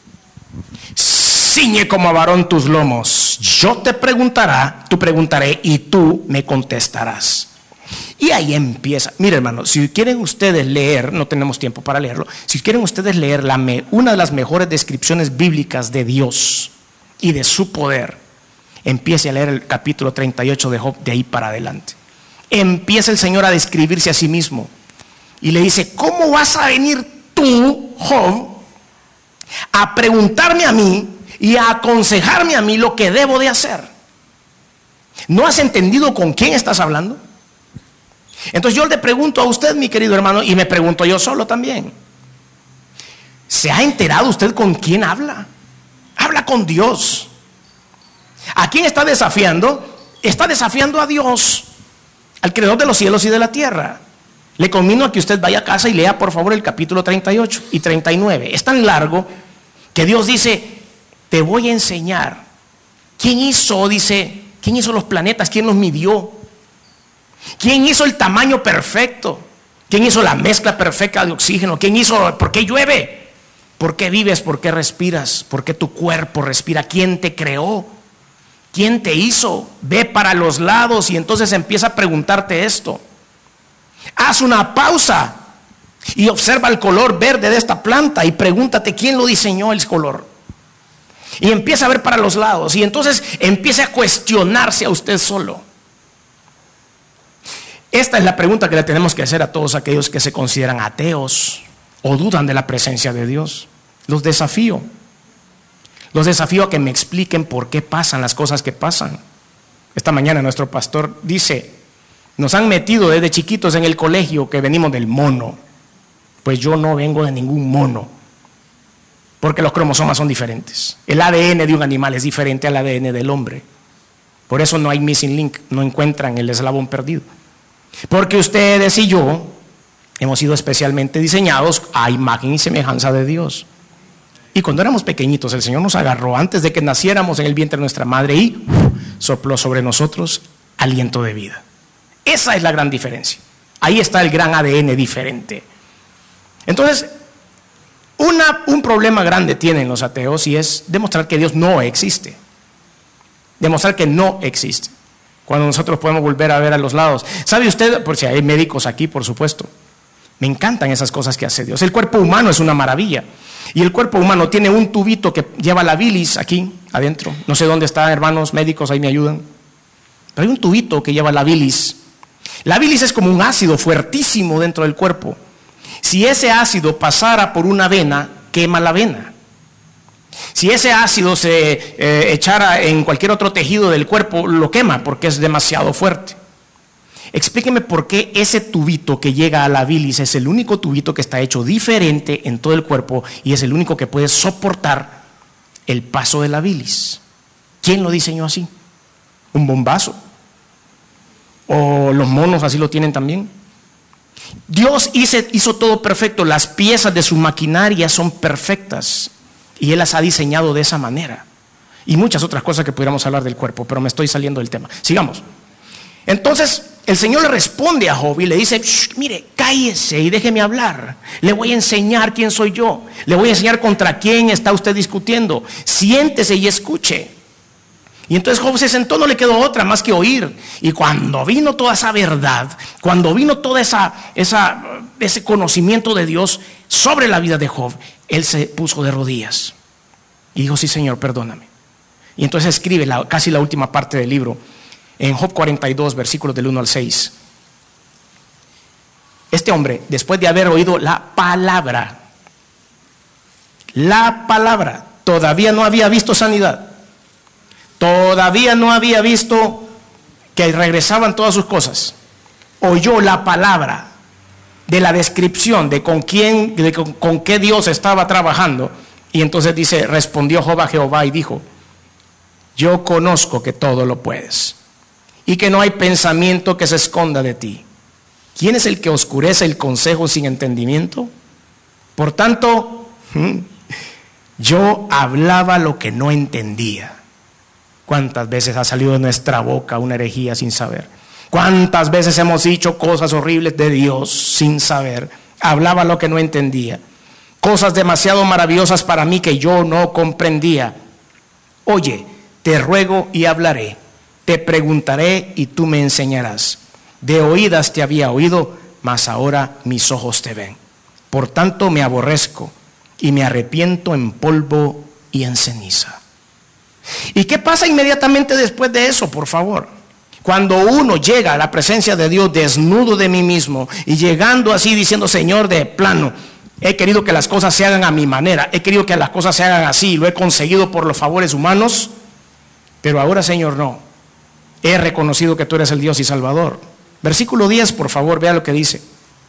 ciñe como varón tus lomos. Yo te preguntará, tú preguntaré y tú me contestarás. Y ahí empieza. Mire, hermano, si quieren ustedes leer, no tenemos tiempo para leerlo, si quieren ustedes leer la me, una de las mejores descripciones bíblicas de Dios y de su poder, empiece a leer el capítulo treinta y ocho de Job, de ahí para adelante. Empieza el Señor a describirse a sí mismo y le dice, ¿cómo vas a venir tú, Job, a preguntarme a mí y a aconsejarme a mí lo que debo de hacer? ¿No has entendido con quién estás hablando? Entonces yo le pregunto a usted, mi querido hermano, y me pregunto yo solo también, ¿se ha enterado usted con quién habla? Habla con Dios. ¿A quién está desafiando? Está desafiando a Dios, al creador de los cielos y de la tierra. Le conmino a que usted vaya a casa y lea por favor el capítulo treinta y ocho y treinta y nueve. Es tan largo que Dios dice, te voy a enseñar. ¿Quién hizo, dice, quién hizo los planetas? ¿Quién los midió? ¿Quién hizo el tamaño perfecto? ¿Quién hizo la mezcla perfecta de oxígeno? ¿Quién hizo, por qué llueve? ¿Por qué vives? ¿Por qué respiras? ¿Por qué tu cuerpo respira? ¿Quién te creó? ¿Quién te hizo? Ve para los lados y entonces empieza a preguntarte esto. Haz una pausa y observa el color verde de esta planta y pregúntate quién lo diseñó el color. Y empieza a ver para los lados y entonces empieza a cuestionarse a usted solo. Esta es la pregunta que le tenemos que hacer a todos aquellos que se consideran ateos o dudan de la presencia de Dios. Los desafío. Los desafío a que me expliquen por qué pasan las cosas que pasan. Esta mañana nuestro pastor dice, nos han metido desde chiquitos en el colegio que venimos del mono. Pues yo no vengo de ningún mono, porque los cromosomas son diferentes. El A D N de un animal es diferente al A D N del hombre. Por eso no hay missing link, no encuentran el eslabón perdido. Porque ustedes y yo hemos sido especialmente diseñados a imagen y semejanza de Dios. Y cuando éramos pequeñitos, el Señor nos agarró antes de que naciéramos en el vientre de nuestra madre y uf, sopló sobre nosotros aliento de vida. Esa es la gran diferencia. Ahí está el gran A D N diferente. Entonces, una, un problema grande tienen los ateos y es demostrar que Dios no existe. Demostrar que no existe. Cuando nosotros podemos volver a ver a los lados. ¿Sabe usted? Por si hay médicos aquí, por supuesto. Me encantan esas cosas que hace Dios. El cuerpo humano es una maravilla. Y el cuerpo humano tiene un tubito que lleva la bilis aquí adentro. No sé dónde están, hermanos médicos, ahí me ayudan. Pero hay un tubito que lleva la bilis. La bilis es como un ácido fuertísimo dentro del cuerpo. Si ese ácido pasara por una vena, quema la vena. Si ese ácido se eh, echara en cualquier otro tejido del cuerpo, lo quema porque es demasiado fuerte. Explíqueme por qué ese tubito que llega a la bilis es el único tubito que está hecho diferente en todo el cuerpo y es el único que puede soportar el paso de la bilis. ¿Quién lo diseñó así? ¿Un bombazo? ¿O los monos así lo tienen también? Dios hizo, hizo todo perfecto. Las piezas de su maquinaria son perfectas y Él las ha diseñado de esa manera. Y muchas otras cosas que pudiéramos hablar del cuerpo, pero me estoy saliendo del tema. Sigamos. Entonces el Señor le responde a Job y le dice: mire, cállese y déjeme hablar. Le voy a enseñar quién soy yo. Le voy a enseñar contra quién está usted discutiendo. Siéntese y escuche. Y entonces Job se sentó, no le quedó otra más que oír. Y cuando vino toda esa verdad, cuando vino todo esa, esa, ese conocimiento de Dios sobre la vida de Job, él se puso de rodillas y dijo: sí, Señor, perdóname. Y entonces escribe la, casi la última parte del libro, en Job cuarenta y dos, versículos del uno al seis. Este hombre, después de haber oído la palabra, la palabra, todavía no había visto sanidad, todavía no había visto que regresaban todas sus cosas, oyó la palabra de la descripción de con quién, de con, con qué Dios estaba trabajando. Y entonces dice: respondió Job a Jehová y dijo: yo conozco que todo lo puedes y que no hay pensamiento que se esconda de ti. ¿Quién es el que oscurece el consejo sin entendimiento? Por tanto, yo hablaba lo que no entendía. ¿Cuántas veces ha salido de nuestra boca una herejía sin saber? ¿Cuántas veces hemos dicho cosas horribles de Dios sin saber? Hablaba lo que no entendía. Cosas demasiado maravillosas para mí que yo no comprendía. Oye, te ruego y hablaré. Te preguntaré y tú me enseñarás. De oídas te había oído, mas ahora mis ojos te ven. Por tanto me aborrezco y me arrepiento en polvo y en ceniza. ¿Y qué pasa inmediatamente después de eso, por favor? Cuando uno llega a la presencia de Dios desnudo de mí mismo y llegando así diciendo: Señor, de plano, he querido que las cosas se hagan a mi manera, he querido que las cosas se hagan así, lo he conseguido por los favores humanos, pero ahora, Señor, no. He reconocido que tú eres el Dios y Salvador. Versículo diez, por favor, vea lo que dice.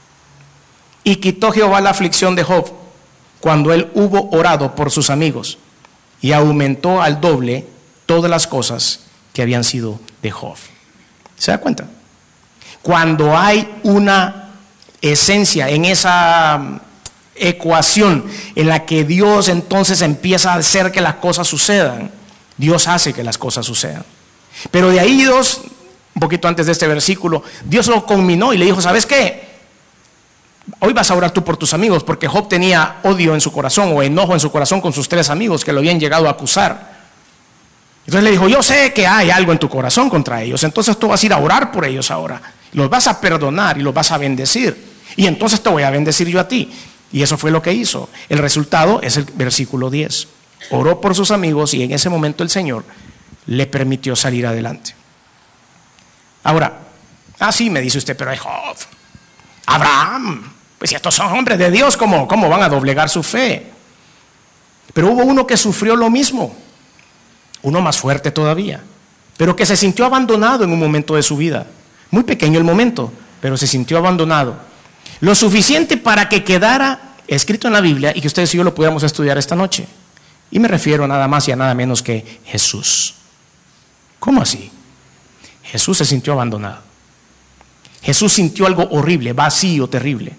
Y quitó Jehová la aflicción de Job cuando él hubo orado por sus amigos, y aumentó al doble todas las cosas que habían sido de Job. ¿Se da cuenta? Cuando hay una esencia en esa ecuación en la que Dios entonces empieza a hacer que las cosas sucedan, Dios hace que las cosas sucedan. Pero de ahí Dios, un poquito antes de este versículo, Dios lo culminó y le dijo: ¿sabes qué? Hoy vas a orar tú por tus amigos, porque Job tenía odio en su corazón o enojo en su corazón con sus tres amigos que lo habían llegado a acusar. Entonces le dijo: yo sé que hay algo en tu corazón contra ellos, entonces tú vas a ir a orar por ellos ahora, los vas a perdonar y los vas a bendecir, y entonces te voy a bendecir yo a ti. Y eso fue lo que hizo. El resultado es el versículo diez. Oró por sus amigos y en ese momento el Señor le permitió salir adelante. Ahora, ah sí, me dice usted, pero hay Job, Abraham, pues si estos son hombres de Dios, ¿cómo, cómo van a doblegar su fe? Pero hubo uno que sufrió lo mismo, uno más fuerte todavía, pero que se sintió abandonado en un momento de su vida. Muy pequeño el momento, pero se sintió abandonado. Lo suficiente para que quedara escrito en la Biblia y que ustedes y yo lo pudiéramos estudiar esta noche. Y me refiero a nada más y a nada menos que Jesús. ¿Cómo así? Jesús se sintió abandonado. Jesús sintió algo horrible, vacío, terrible.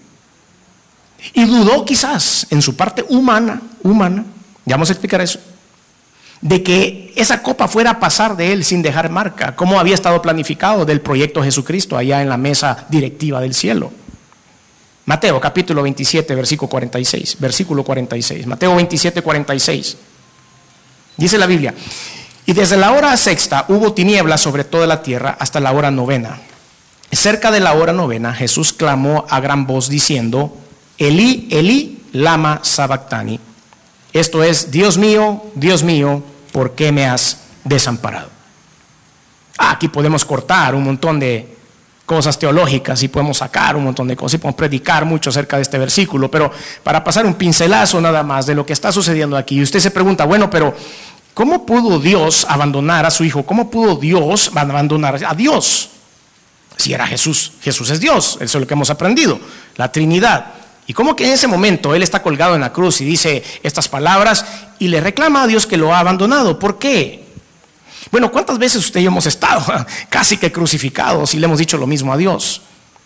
Y dudó quizás en su parte humana, humana, ya vamos a explicar eso, de que esa copa fuera a pasar de él sin dejar marca, como había estado planificado del proyecto Jesucristo allá en la mesa directiva del cielo. Mateo capítulo veintisiete, versículo cuarenta y seis, versículo cuarenta y seis, Mateo veintisiete, cuarenta y seis. Dice la Biblia: y desde la hora sexta hubo tinieblas sobre toda la tierra hasta la hora novena. Cerca de la hora novena, Jesús clamó a gran voz diciendo: Elí, Elí, lama sabactani. Esto es: Dios mío, Dios mío, ¿por qué me has desamparado? Ah, aquí podemos cortar un montón de cosas teológicas y podemos sacar un montón de cosas y podemos predicar mucho acerca de este versículo, pero para pasar un pincelazo nada más de lo que está sucediendo aquí. Y usted se pregunta, bueno, pero ¿cómo pudo Dios abandonar a su hijo? ¿Cómo pudo Dios abandonar a Dios? Si era Jesús, Jesús es Dios, eso es lo que hemos aprendido, la Trinidad. Y cómo que en ese momento Él está colgado en la cruz y dice estas palabras y le reclama a Dios que lo ha abandonado. ¿Por qué? Bueno, ¿cuántas veces usted y yo hemos estado casi que crucificados y le hemos dicho lo mismo a Dios?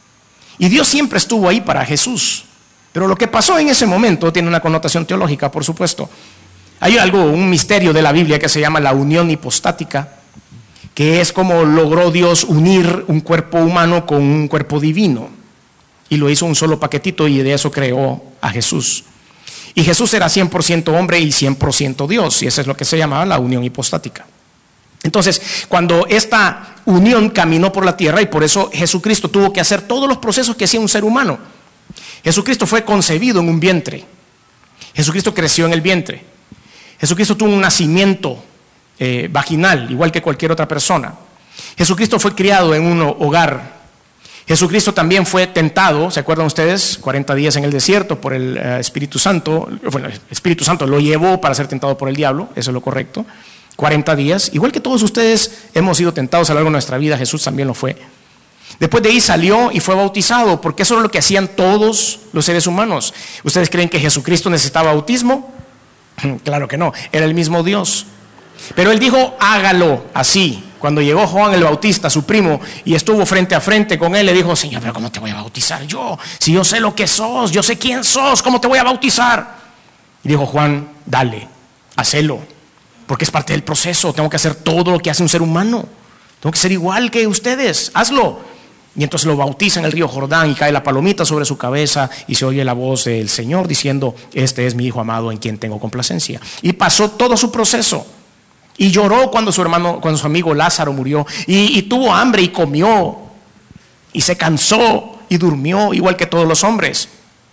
Y Dios siempre estuvo ahí para Jesús. Pero lo que pasó en ese momento tiene una connotación teológica, por supuesto. Hay algo, un misterio de la Biblia que se llama la unión hipostática, que es como logró Dios unir un cuerpo humano con un cuerpo divino. Y lo hizo un solo paquetito y de eso creó a Jesús. Y Jesús era cien por ciento hombre y cien por ciento Dios, y eso es lo que se llamaba la unión hipostática. Entonces, cuando esta unión caminó por la tierra, y por eso Jesucristo tuvo que hacer todos los procesos que hacía un ser humano. Jesucristo fue concebido en un vientre. Jesucristo creció en el vientre. Jesucristo tuvo un nacimiento eh, vaginal, igual que cualquier otra persona. Jesucristo fue criado en un hogar. Jesucristo también fue tentado, ¿se acuerdan ustedes? cuarenta días en el desierto por el uh, Espíritu Santo. Bueno, el Espíritu Santo lo llevó para ser tentado por el diablo, eso es lo correcto. cuarenta días, igual que todos ustedes hemos sido tentados a lo largo de nuestra vida, Jesús también lo fue. Después de ahí salió y fue bautizado, porque eso es lo que hacían todos los seres humanos. ¿Ustedes creen que Jesucristo necesitaba bautismo? Claro que no, era el mismo Dios. Pero Él dijo, hágalo así. Cuando llegó Juan el Bautista, su primo, y estuvo frente a frente con Él, le dijo, Señor, pero ¿cómo te voy a bautizar yo? Si yo sé lo que sos, yo sé quién sos, ¿cómo te voy a bautizar? Y dijo Juan, dale, hacelo, porque es parte del proceso, tengo que hacer todo lo que hace un ser humano, tengo que ser igual que ustedes, hazlo. Y entonces lo bautiza en el río Jordán y cae la palomita sobre su cabeza y se oye la voz del Señor diciendo, este es mi hijo amado en quien tengo complacencia. Y pasó todo su proceso. Y lloró cuando su hermano, cuando su amigo Lázaro murió. Y, y tuvo hambre y comió. Y se cansó y durmió igual que todos los hombres.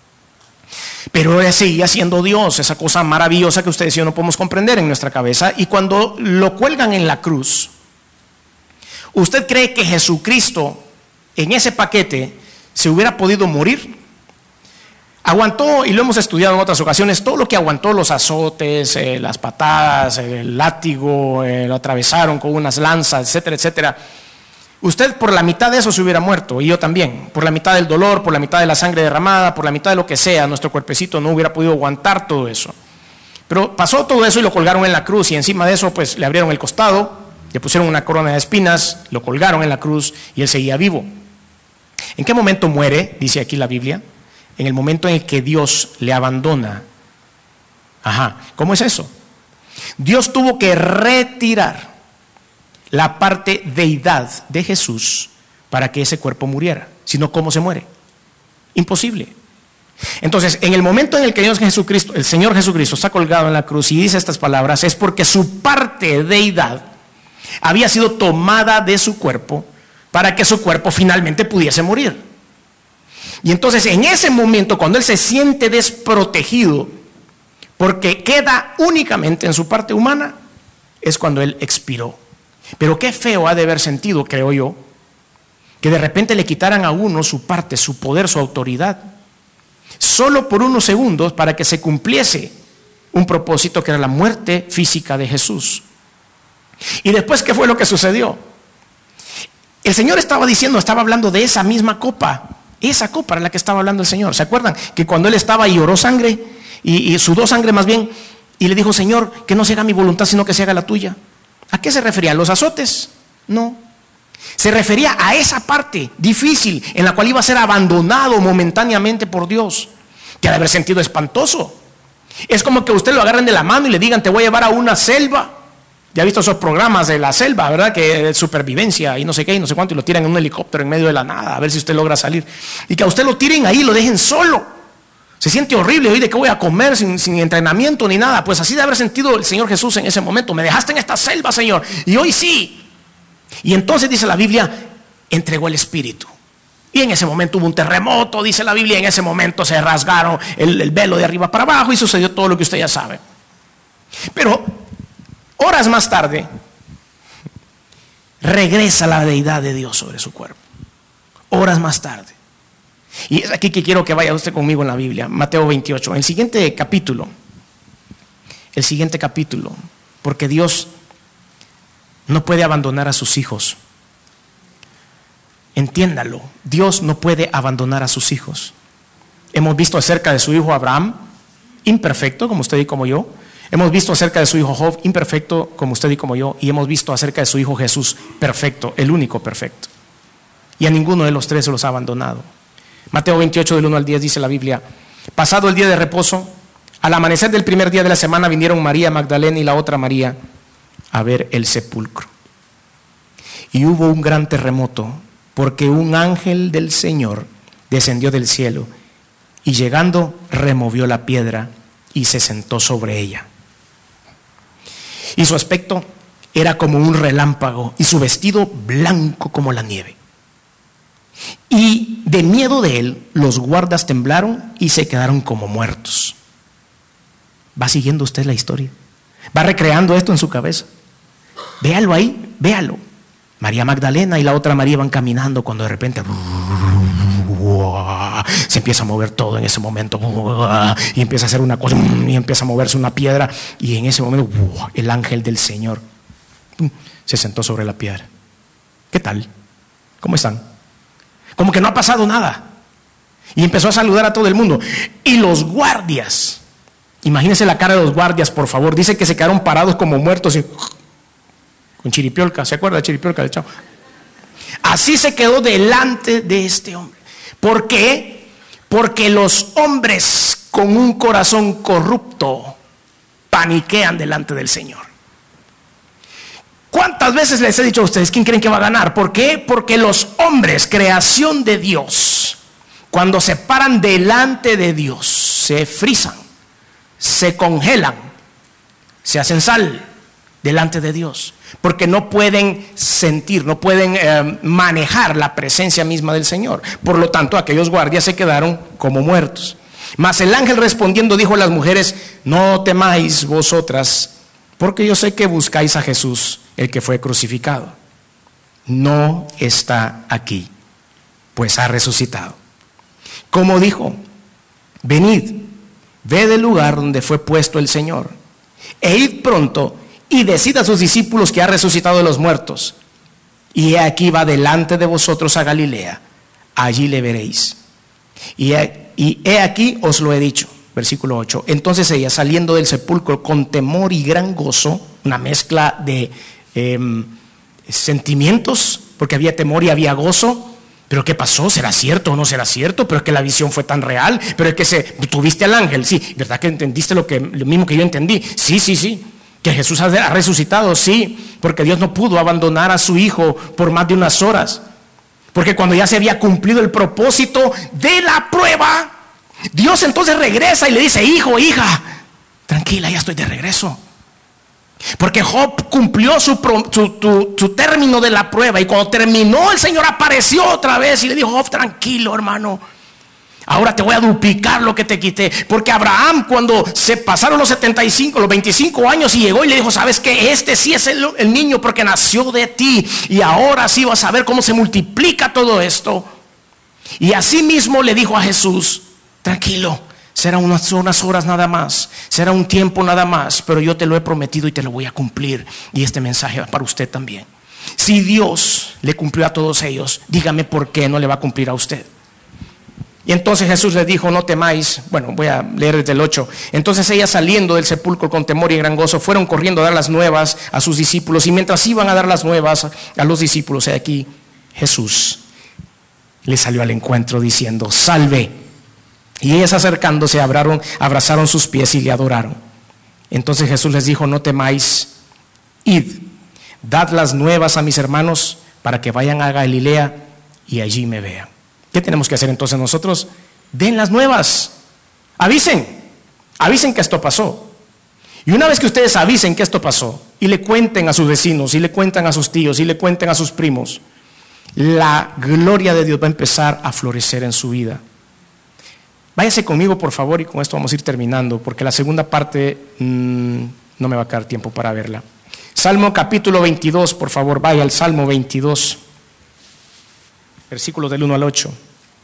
Pero Él seguía siendo Dios, esa cosa maravillosa que ustedes y yo no podemos comprender en nuestra cabeza. Y cuando lo cuelgan en la cruz, ¿usted cree que Jesucristo en ese paquete se hubiera podido morir? Aguantó, y lo hemos estudiado en otras ocasiones, todo lo que aguantó, los azotes, eh, las patadas, el látigo, eh, lo atravesaron con unas lanzas, etcétera, etcétera. Usted por la mitad de eso se hubiera muerto, y yo también. Por la mitad del dolor, por la mitad de la sangre derramada, por la mitad de lo que sea, nuestro cuerpecito no hubiera podido aguantar todo eso. Pero pasó todo eso y lo colgaron en la cruz, y encima de eso pues le abrieron el costado, le pusieron una corona de espinas, lo colgaron en la cruz y Él seguía vivo. ¿En qué momento muere? Dice aquí la Biblia. En el momento en el que Dios le abandona. Ajá, ¿cómo es eso? Dios tuvo que retirar la parte deidad de Jesús para que ese cuerpo muriera. Si no, ¿cómo se muere? Imposible. Entonces, en el momento en el que Dios Jesucristo, el Señor Jesucristo está colgado en la cruz y dice estas palabras, es porque su parte deidad había sido tomada de su cuerpo para que su cuerpo finalmente pudiese morir. Y entonces en ese momento, cuando Él se siente desprotegido, porque queda únicamente en su parte humana, es cuando Él expiró. Pero qué feo ha de haber sentido, creo yo, que de repente le quitaran a uno su parte, su poder, su autoridad, solo por unos segundos para que se cumpliese un propósito que era la muerte física de Jesús. Y después, ¿qué fue lo que sucedió? El Señor estaba diciendo, estaba hablando de esa misma copa. Esa copa era la que estaba hablando el Señor. ¿Se acuerdan? Que cuando Él estaba y lloró sangre, y, y sudó sangre más bien, y le dijo, Señor, que no se haga mi voluntad, sino que se haga la tuya. ¿A qué se refería? ¿A los azotes? No. Se refería a esa parte difícil en la cual iba a ser abandonado momentáneamente por Dios, que ha de haber sentido espantoso. Es como que usted lo agarren de la mano y le digan, te voy a llevar a una selva. Ya ha visto esos programas de la selva, ¿verdad? Que es supervivencia y no sé qué y no sé cuánto, y lo tiran en un helicóptero en medio de la nada, a ver si usted logra salir. Y que a usted lo tiren ahí y lo dejen solo. Se siente horrible, ¿oí? ¿De qué voy a comer sin, sin entrenamiento ni nada? Pues así de haber sentido el Señor Jesús en ese momento. Me dejaste en esta selva, Señor, y hoy sí. Y entonces dice la Biblia, entregó el Espíritu. Y en ese momento hubo un terremoto, dice la Biblia, y en ese momento se rasgaron el, el velo de arriba para abajo y sucedió todo lo que usted ya sabe. Pero horas más tarde, regresa la deidad de Dios sobre su cuerpo. horas más tarde. Y es aquí que quiero que vaya usted conmigo en la Biblia, Mateo veintiocho, el siguiente capítulo, el siguiente capítulo, porque Dios no puede abandonar a sus hijos. Entiéndalo, Dios no puede abandonar a sus hijos. Hemos visto acerca de su hijo Abraham, imperfecto como usted y como yo. Hemos visto acerca de su hijo Job, imperfecto como usted y como yo. Y hemos visto acerca de su hijo Jesús, perfecto, el único perfecto. Y a ninguno de los tres se los ha abandonado. Mateo veintiocho del uno al diez dice la Biblia: pasado el día de reposo, al amanecer del primer día de la semana vinieron María Magdalena y la otra María a ver el sepulcro. Y hubo un gran terremoto, porque un ángel del Señor descendió del cielo y llegando removió la piedra y se sentó sobre ella. Y su aspecto era como un relámpago y su vestido blanco como la nieve. Y de miedo de él los guardas temblaron y se quedaron como muertos. ¿Va siguiendo usted la historia? ¿Va recreando esto en su cabeza? Véalo ahí, véalo. María Magdalena y la otra María van caminando cuando de repente se empieza a mover todo en ese momento y empieza a hacer una cosa y empieza a moverse una piedra y en ese momento el ángel del Señor se sentó sobre la piedra. ¿Qué tal? ¿Cómo están? Como que no ha pasado nada. Y empezó a saludar a todo el mundo. Y los guardias, imagínense la cara de los guardias, por favor. Dice que se quedaron parados como muertos y con chiripiolca. ¿Se acuerda de chiripiolca del Chavo? Así se quedó delante de este hombre. ¿Por qué? Porque los hombres con un corazón corrupto paniquean delante del Señor. ¿Cuántas veces les he dicho a ustedes quién creen que va a ganar? ¿Por qué? Porque los hombres, creación de Dios, cuando se paran delante de Dios, se frizan, se congelan, se hacen sal delante de Dios, porque no pueden sentir, no pueden eh, manejar la presencia misma del Señor. Por lo tanto, aquellos guardias se quedaron como muertos. Mas el ángel respondiendo dijo a las mujeres: no temáis vosotras, porque yo sé que buscáis a Jesús, el que fue crucificado. No está aquí, pues ha resucitado. Como dijo: venid, ved el lugar donde fue puesto el Señor, e id pronto y decid a sus discípulos que ha resucitado de los muertos. Y he aquí va delante de vosotros a Galilea, allí le veréis. Y he, y he aquí os lo he dicho. Versículo ocho. Entonces ella, saliendo del sepulcro con temor y gran gozo, una mezcla de eh, sentimientos, porque había temor y había gozo. ¿Pero qué pasó? ¿Será cierto o no será cierto? Pero es que la visión fue tan real. Pero es que se, tuviste al ángel, sí. ¿Verdad que entendiste lo, que, lo mismo que yo entendí? Sí, sí, sí. Que Jesús ha resucitado, sí. Porque Dios no pudo abandonar a su hijo por más de unas horas. Porque cuando ya se había cumplido el propósito de la prueba, Dios entonces regresa y le dice: hijo, hija, tranquila, ya estoy de regreso. Porque Job cumplió su, su, su, su término de la prueba. Y cuando terminó, el Señor apareció otra vez y le dijo: Job, tranquilo, hermano, ahora te voy a duplicar lo que te quité. Porque Abraham, cuando se pasaron los setenta y cinco, los veinticinco años, y llegó y le dijo: sabes que este sí es el, el niño, porque nació de ti, y ahora sí vas a ver cómo se multiplica todo esto. Y así mismo le dijo a Jesús: tranquilo, será unas, unas horas nada más, será un tiempo nada más, pero yo te lo he prometido y te lo voy a cumplir. Y este mensaje va para usted también. Si Dios le cumplió a todos ellos, dígame por qué no le va a cumplir a usted. Y entonces Jesús les dijo: no temáis. Bueno, voy a leer desde el ocho. Entonces ellas, saliendo del sepulcro con temor y gran gozo, fueron corriendo a dar las nuevas a sus discípulos. Y mientras iban a dar las nuevas a los discípulos, he aquí Jesús les salió al encuentro diciendo: salve. Y ellas, acercándose, abraron, abrazaron sus pies y le adoraron. Entonces Jesús les dijo: no temáis, id, dad las nuevas a mis hermanos para que vayan a Galilea y allí me vean. ¿Qué tenemos que hacer entonces nosotros? Den las nuevas, avisen, avisen que esto pasó. Y una vez que ustedes avisen que esto pasó y le cuenten a sus vecinos, y le cuentan a sus tíos, y le cuenten a sus primos, la gloria de Dios va a empezar a florecer en su vida. Váyase conmigo, por favor, y con esto vamos a ir terminando, porque la segunda parte mmm, no me va a quedar tiempo para verla. Salmo capítulo veintidós, por favor, vaya al Salmo veintidós. versículos del uno al ocho.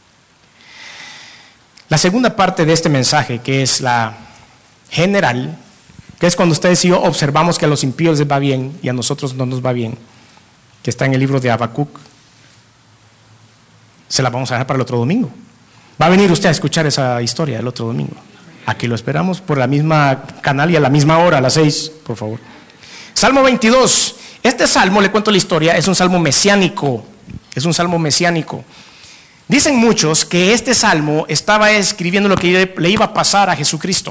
La segunda parte de este mensaje, que es la general, que es cuando ustedes y yo observamos que a los impíos les va bien y a nosotros no nos va bien, que está en el libro de Habacuc, se la vamos a dejar para el otro domingo. Va a venir usted a escuchar esa historia el otro domingo. Aquí lo esperamos por la misma canal y a la misma hora, a las seis, por favor. Salmo veintidós. Este salmo, le cuento la historia, es un salmo mesiánico. Es un salmo mesiánico. Dicen muchos que este salmo estaba escribiendo lo que le iba a pasar a Jesucristo.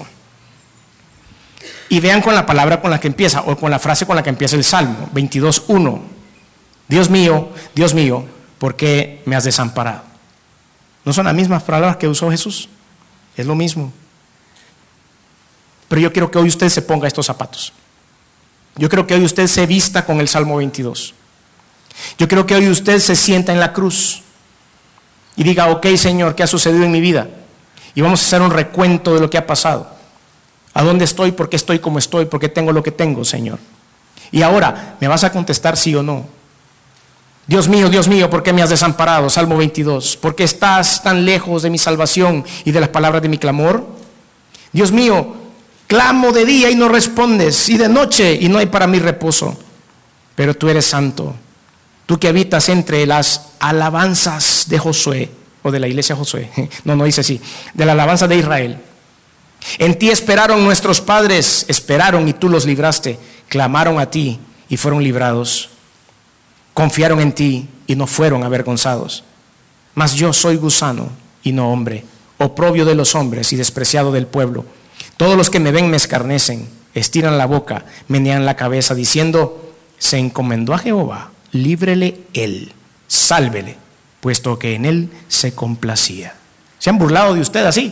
Y vean con la palabra con la que empieza, o con la frase con la que empieza el salmo, veintidós, uno. Dios mío, Dios mío, ¿por qué me has desamparado? ¿No son las mismas palabras que usó Jesús? Es lo mismo. Pero yo quiero que hoy usted se ponga estos zapatos. Yo creo que hoy usted se vista con el Salmo veintidós. Yo creo que hoy usted se sienta en la cruz y diga, ok, Señor, ¿qué ha sucedido en mi vida? Y vamos a hacer un recuento de lo que ha pasado. ¿A dónde estoy? ¿Por qué estoy como estoy? ¿Por qué tengo lo que tengo, Señor? Y ahora, ¿me vas a contestar sí o no? Dios mío, Dios mío, ¿por qué me has desamparado? Salmo veintidós. ¿Por qué estás tan lejos de mi salvación y de las palabras de mi clamor? Dios mío, clamo de día y no respondes, y de noche y no hay para mí reposo. Pero tú eres santo, tú que habitas entre las alabanzas de Josué, o de la iglesia Josué, no, no dice así, de la alabanza de Israel. En ti esperaron nuestros padres, esperaron y tú los libraste, clamaron a ti y fueron librados. Confiaron en ti y no fueron avergonzados. Mas yo soy gusano y no hombre, oprobio de los hombres y despreciado del pueblo. Todos los que me ven me escarnecen, estiran la boca, menean la cabeza, diciendo, se encomendó a Jehová, líbrele él, sálvele, puesto que en él se complacía. ¿Se han burlado de usted así?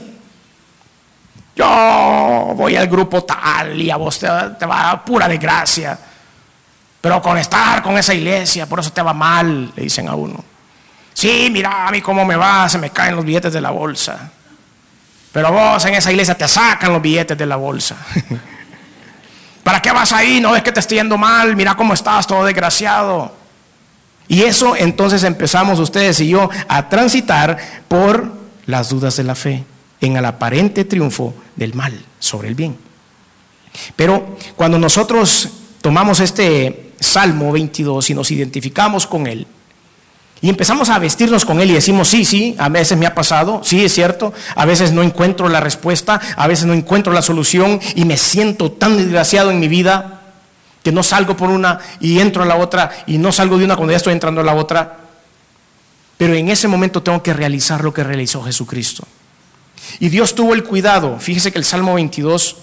Yo voy al grupo tal y a vos te, te va pura desgracia. Pero con estar con esa iglesia, por eso te va mal, le dicen a uno. Sí, mira a mí cómo me va, se me caen los billetes de la bolsa. Pero vos en esa iglesia te sacan los billetes de la bolsa. ¿Para qué vas ahí? No ves que te estoy yendo mal, mira cómo estás, todo desgraciado. Y eso entonces empezamos ustedes y yo a transitar por las dudas de la fe, en el aparente triunfo del mal sobre el bien. Pero cuando nosotros tomamos este Salmo veintidós y nos identificamos con él y empezamos a vestirnos con él y decimos, sí, sí, a veces me ha pasado, sí, es cierto, a veces no encuentro la respuesta, a veces no encuentro la solución y me siento tan desgraciado en mi vida que no salgo por una y entro a la otra y no salgo de una cuando ya estoy entrando a la otra. Pero en ese momento tengo que realizar lo que realizó Jesucristo. Y Dios tuvo el cuidado. Fíjese que el Salmo veintidós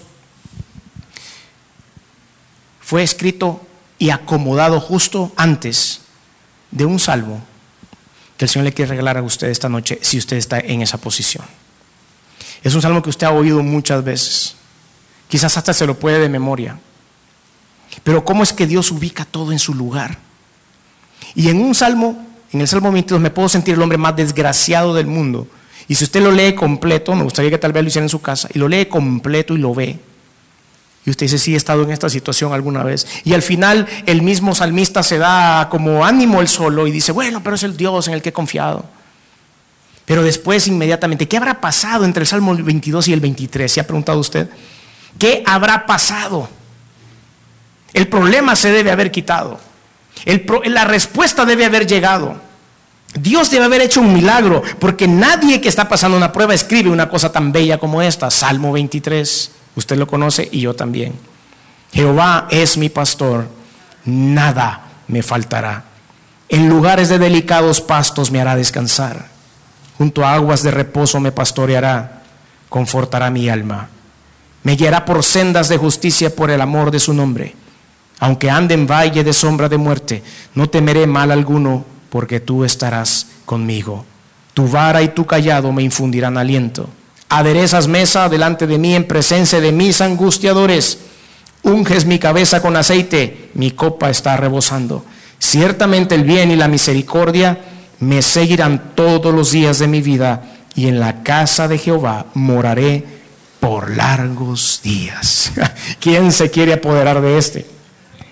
fue escrito y acomodado justo antes de un salmo que el Señor le quiere regalar a usted esta noche si usted está en esa posición. Es un salmo que usted ha oído muchas veces, quizás hasta se lo puede de memoria, pero cómo es que Dios ubica todo en su lugar. Y en un salmo, en el Salmo veintidós, me puedo sentir el hombre más desgraciado del mundo. Y si usted lo lee completo, me gustaría que tal vez lo hiciera en su casa, y lo lee completo y lo ve, y usted dice, sí, he estado en esta situación alguna vez. Y al final el mismo salmista se da como ánimo él solo y dice, bueno, pero es el Dios en el que he confiado. Pero después inmediatamente, ¿qué habrá pasado entre el Salmo veintidós y el veintitrés? ¿Se ha preguntado usted? ¿Qué habrá pasado? El problema se debe haber quitado. El pro, la respuesta debe haber llegado. Dios debe haber hecho un milagro, porque nadie que está pasando una prueba escribe una cosa tan bella como esta. Salmo veintitrés. Usted lo conoce y yo también. Jehová es mi pastor, nada me faltará. En lugares de delicados pastos me hará descansar. Junto a aguas de reposo me pastoreará, confortará mi alma. Me guiará por sendas de justicia por el amor de su nombre. Aunque ande en valle de sombra de muerte, no temeré mal alguno, porque tú estarás conmigo. Tu vara y tu cayado me infundirán aliento. Aderezas mesa delante de mí en presencia de mis angustiadores. Unges mi cabeza con aceite, mi copa está rebosando. Ciertamente el bien y la misericordia me seguirán todos los días de mi vida, y en la casa de Jehová moraré por largos días. ¿Quién se quiere apoderar de este?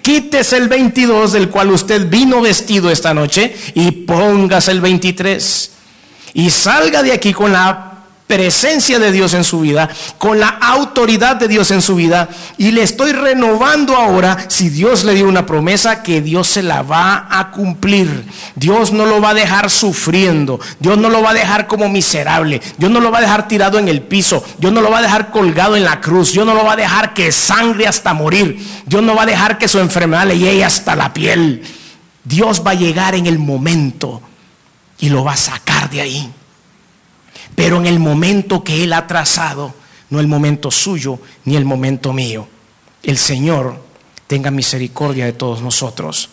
Quítese el veintidós del cual usted vino vestido esta noche y póngase el veintitrés. Y salga de aquí con la presencia de Dios en su vida, con la autoridad de Dios en su vida. Y le estoy renovando ahora, si Dios le dio una promesa, que Dios se la va a cumplir. Dios no lo va a dejar sufriendo, Dios no lo va a dejar como miserable, Dios no lo va a dejar tirado en el piso, Dios no lo va a dejar colgado en la cruz, Dios no lo va a dejar que sangre hasta morir, Dios no va a dejar que su enfermedad le llegue hasta la piel. Dios va a llegar en el momento y lo va a sacar de ahí. Pero en el momento que Él ha trazado, no el momento suyo ni el momento mío. El Señor tenga misericordia de todos nosotros.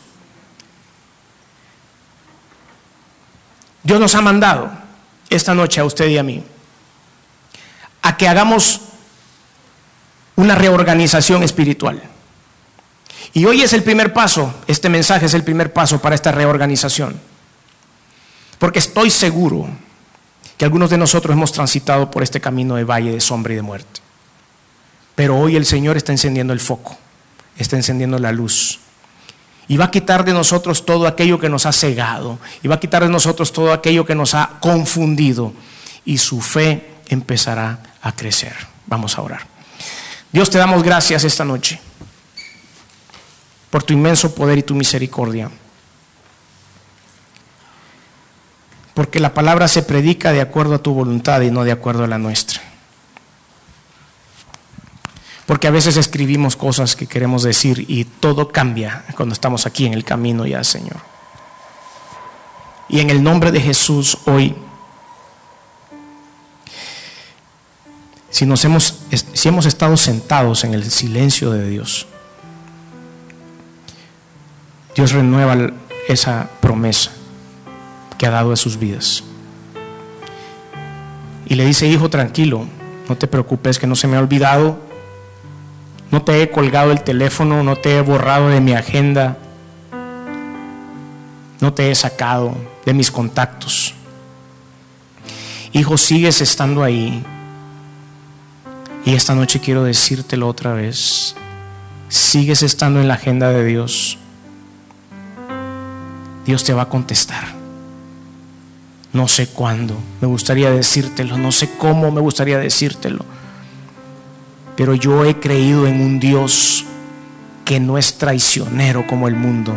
Dios nos ha mandado esta noche a usted y a mí a que hagamos una reorganización espiritual. Y hoy es el primer paso, este mensaje es el primer paso para esta reorganización. Porque estoy seguro que algunos de nosotros hemos transitado por este camino de valle de sombra y de muerte. Pero hoy el Señor está encendiendo el foco, está encendiendo la luz. Y va a quitar de nosotros todo aquello que nos ha cegado. Y va a quitar de nosotros todo aquello que nos ha confundido. Y su fe empezará a crecer. Vamos a orar. Dios, te damos gracias esta noche por tu inmenso poder y tu misericordia. Porque la palabra se predica de acuerdo a tu voluntad y no de acuerdo a la nuestra. Porque a veces escribimos cosas que queremos decir y todo cambia cuando estamos aquí en el camino ya, Señor. Y en el nombre de Jesús hoy, si, nos hemos, si hemos estado sentados en el silencio de Dios, Dios renueva esa promesa que ha dado de sus vidas. Y le dice: hijo, tranquilo, no te preocupes, que no se me ha olvidado, no te he colgado el teléfono, no te he borrado de mi agenda, no te he sacado de mis contactos. Hijo, sigues estando ahí. Y esta noche quiero decírtelo otra vez: sigues estando en la agenda de Dios. Dios te va a contestar. No sé cuándo, me gustaría decírtelo, no sé cómo me gustaría decírtelo, pero yo he creído en un Dios que no es traicionero como el mundo.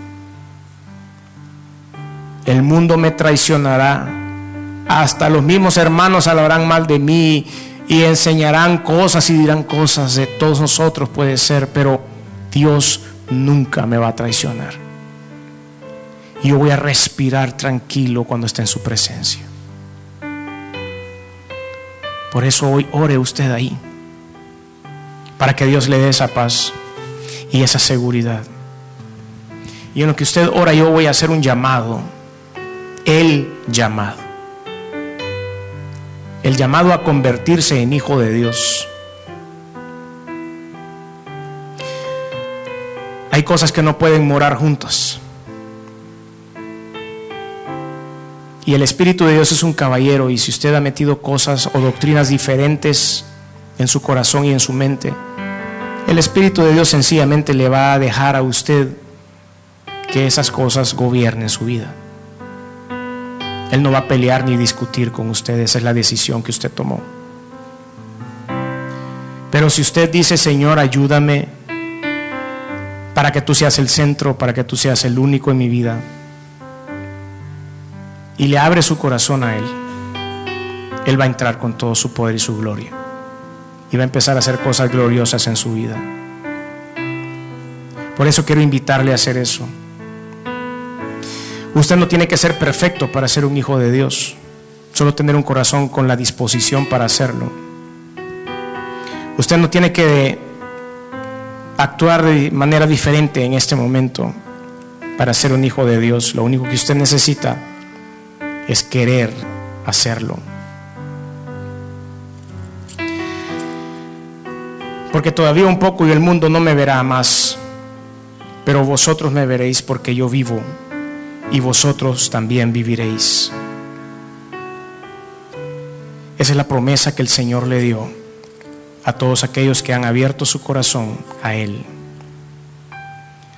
El mundo me traicionará, hasta los mismos hermanos hablarán mal de mí y enseñarán cosas y dirán cosas, de todos nosotros puede ser, pero Dios nunca me va a traicionar. Y yo voy a respirar tranquilo cuando esté en su presencia. Por eso hoy ore usted ahí, para que Dios le dé esa paz y esa seguridad. Y en lo que usted ora, yo voy a hacer un llamado. El llamado. El llamado a convertirse en hijo de Dios. Hay cosas que no pueden morar juntas. Y el Espíritu de Dios es un caballero, y si usted ha metido cosas o doctrinas diferentes en su corazón y en su mente, el Espíritu de Dios sencillamente le va a dejar a usted que esas cosas gobiernen su vida. Él no va a pelear ni discutir con usted, esa es la decisión que usted tomó. Pero si usted dice: Señor, ayúdame para que tú seas el centro, para que tú seas el único en mi vida, y le abre su corazón a Él, Él va a entrar con todo su poder y su gloria, y va a empezar a hacer cosas gloriosas en su vida. Por eso quiero invitarle a hacer eso. Usted no tiene que ser perfecto para ser un hijo de Dios, solo tener un corazón con la disposición para hacerlo. Usted no tiene que actuar de manera diferente en este momento para ser un hijo de Dios. Lo único que usted necesita es querer hacerlo. Porque todavía un poco y el mundo no me verá más, pero vosotros me veréis, porque yo vivo y vosotros también viviréis. Esa es la promesa que el Señor le dio a todos aquellos que han abierto su corazón a Él.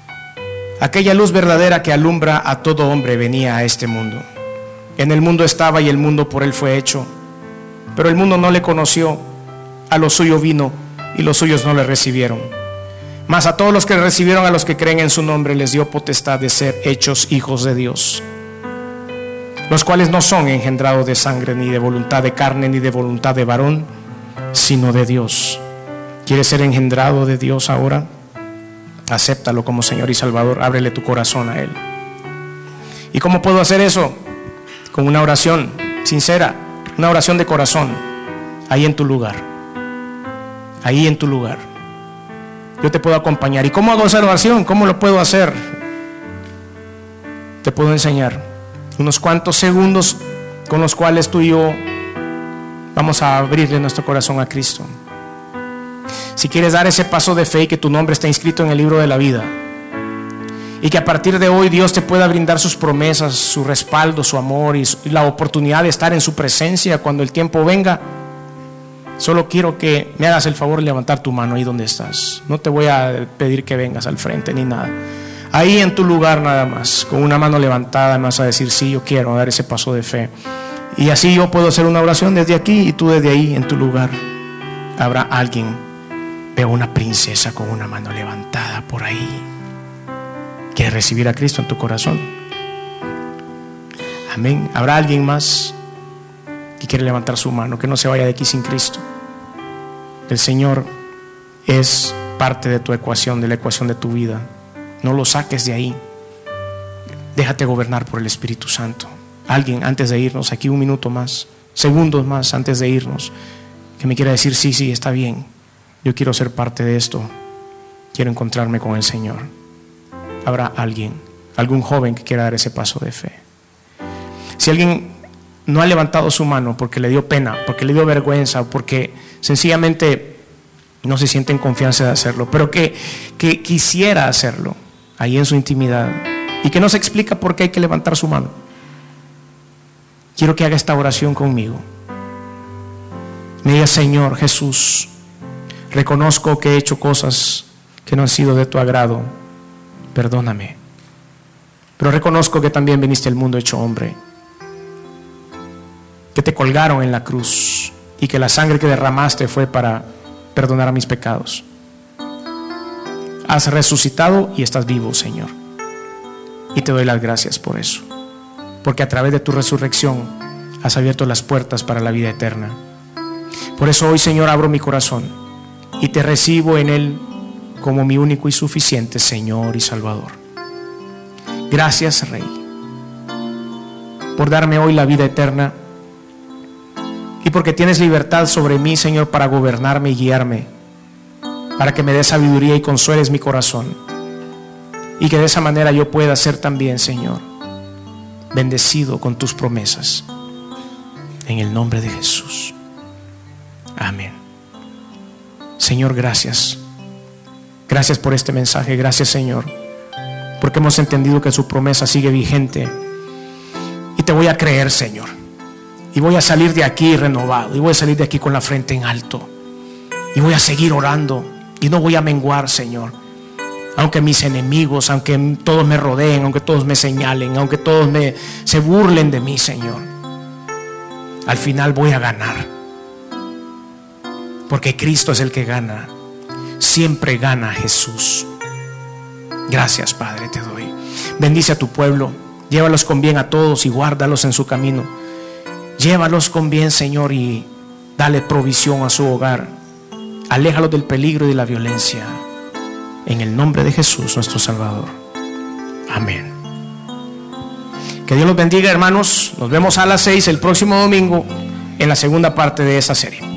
Aquella luz verdadera que alumbra a todo hombre venía a este mundo. En el mundo estaba y el mundo por él fue hecho, pero el mundo no le conoció. A lo suyo vino y los suyos no le recibieron. Mas a todos los que recibieron, a los que creen en su nombre, les dio potestad de ser hechos hijos de Dios, los cuales no son engendrados de sangre, ni de voluntad de carne, ni de voluntad de varón, sino de Dios. ¿Quieres ser engendrado de Dios ahora? Acéptalo como Señor y Salvador. Ábrele tu corazón a Él. ¿Y cómo puedo hacer eso? Con una oración sincera, una oración de corazón, ahí en tu lugar, ahí en tu lugar. Yo te puedo acompañar. ¿Y cómo hago esa oración? ¿Cómo lo puedo hacer? Te puedo enseñar unos cuantos segundos con los cuales tú y yo vamos a abrirle nuestro corazón a Cristo. Si quieres dar ese paso de fe y que tu nombre esté inscrito en el libro de la vida, y que a partir de hoy Dios te pueda brindar sus promesas, su respaldo, su amor y la oportunidad de estar en su presencia cuando el tiempo venga, solo quiero que me hagas el favor de levantar tu mano ahí donde estás. No te voy a pedir que vengas al frente ni nada. Ahí en tu lugar nada más, con una mano levantada, me vas a decir: sí, yo quiero dar ese paso de fe. Y así yo puedo hacer una oración desde aquí y tú desde ahí en tu lugar. Habrá alguien, veo una princesa con una mano levantada por ahí. ¿Quieres recibir a Cristo en tu corazón? Amén. ¿Habrá alguien más que quiere levantar su mano, que no se vaya de aquí sin Cristo? El Señor es parte de tu ecuación, de la ecuación de tu vida. No lo saques de ahí. Déjate gobernar por el Espíritu Santo. Alguien antes de irnos, aquí un minuto más, segundos más antes de irnos, que me quiera decir: sí, sí, está bien, yo quiero ser parte de esto, quiero encontrarme con el Señor. Habrá alguien, algún joven que quiera dar ese paso de fe. Si alguien no ha levantado su mano porque le dio pena, porque le dio vergüenza, porque sencillamente no se siente en confianza de hacerlo, pero que, que quisiera hacerlo ahí en su intimidad y que no se explica por qué hay que levantar su mano, quiero que haga esta oración conmigo. Me diga: Señor Jesús, reconozco que he hecho cosas que no han sido de tu agrado, perdóname. Pero reconozco que también viniste al mundo hecho hombre, que te colgaron en la cruz y que la sangre que derramaste fue para perdonar a mis pecados. Has resucitado y estás vivo, Señor, y te doy las gracias por eso, porque a través de tu resurrección has abierto las puertas para la vida eterna. Por eso hoy, Señor, abro mi corazón y te recibo en él como mi único y suficiente Señor y Salvador. Gracias, Rey, por darme hoy la vida eterna y porque tienes libertad sobre mí, Señor, para gobernarme y guiarme, para que me des sabiduría y consueles mi corazón, y que de esa manera yo pueda ser también, Señor, bendecido con tus promesas, en el nombre de Jesús. Amén. Señor, gracias. Gracias por este mensaje. Gracias, Señor, porque hemos entendido que su promesa sigue vigente. Y te voy a creer, Señor, y voy a salir de aquí renovado, y voy a salir de aquí con la frente en alto, y voy a seguir orando, y no voy a menguar, Señor. Aunque mis enemigos, aunque todos me rodeen, aunque todos me señalen, aunque todos me, se burlen de mí, Señor, al final voy a ganar, porque Cristo es el que gana. Siempre gana Jesús. Gracias, Padre, te doy. Bendice a tu pueblo, llévalos con bien a todos y guárdalos en su camino. Llévalos con bien, Señor, y dale provisión a su hogar. Aléjalos del peligro y de la violencia, en el nombre de Jesús, nuestro Salvador. Amén. Que Dios los bendiga, hermanos. Nos vemos a las seis el próximo domingo en la segunda parte de esa serie.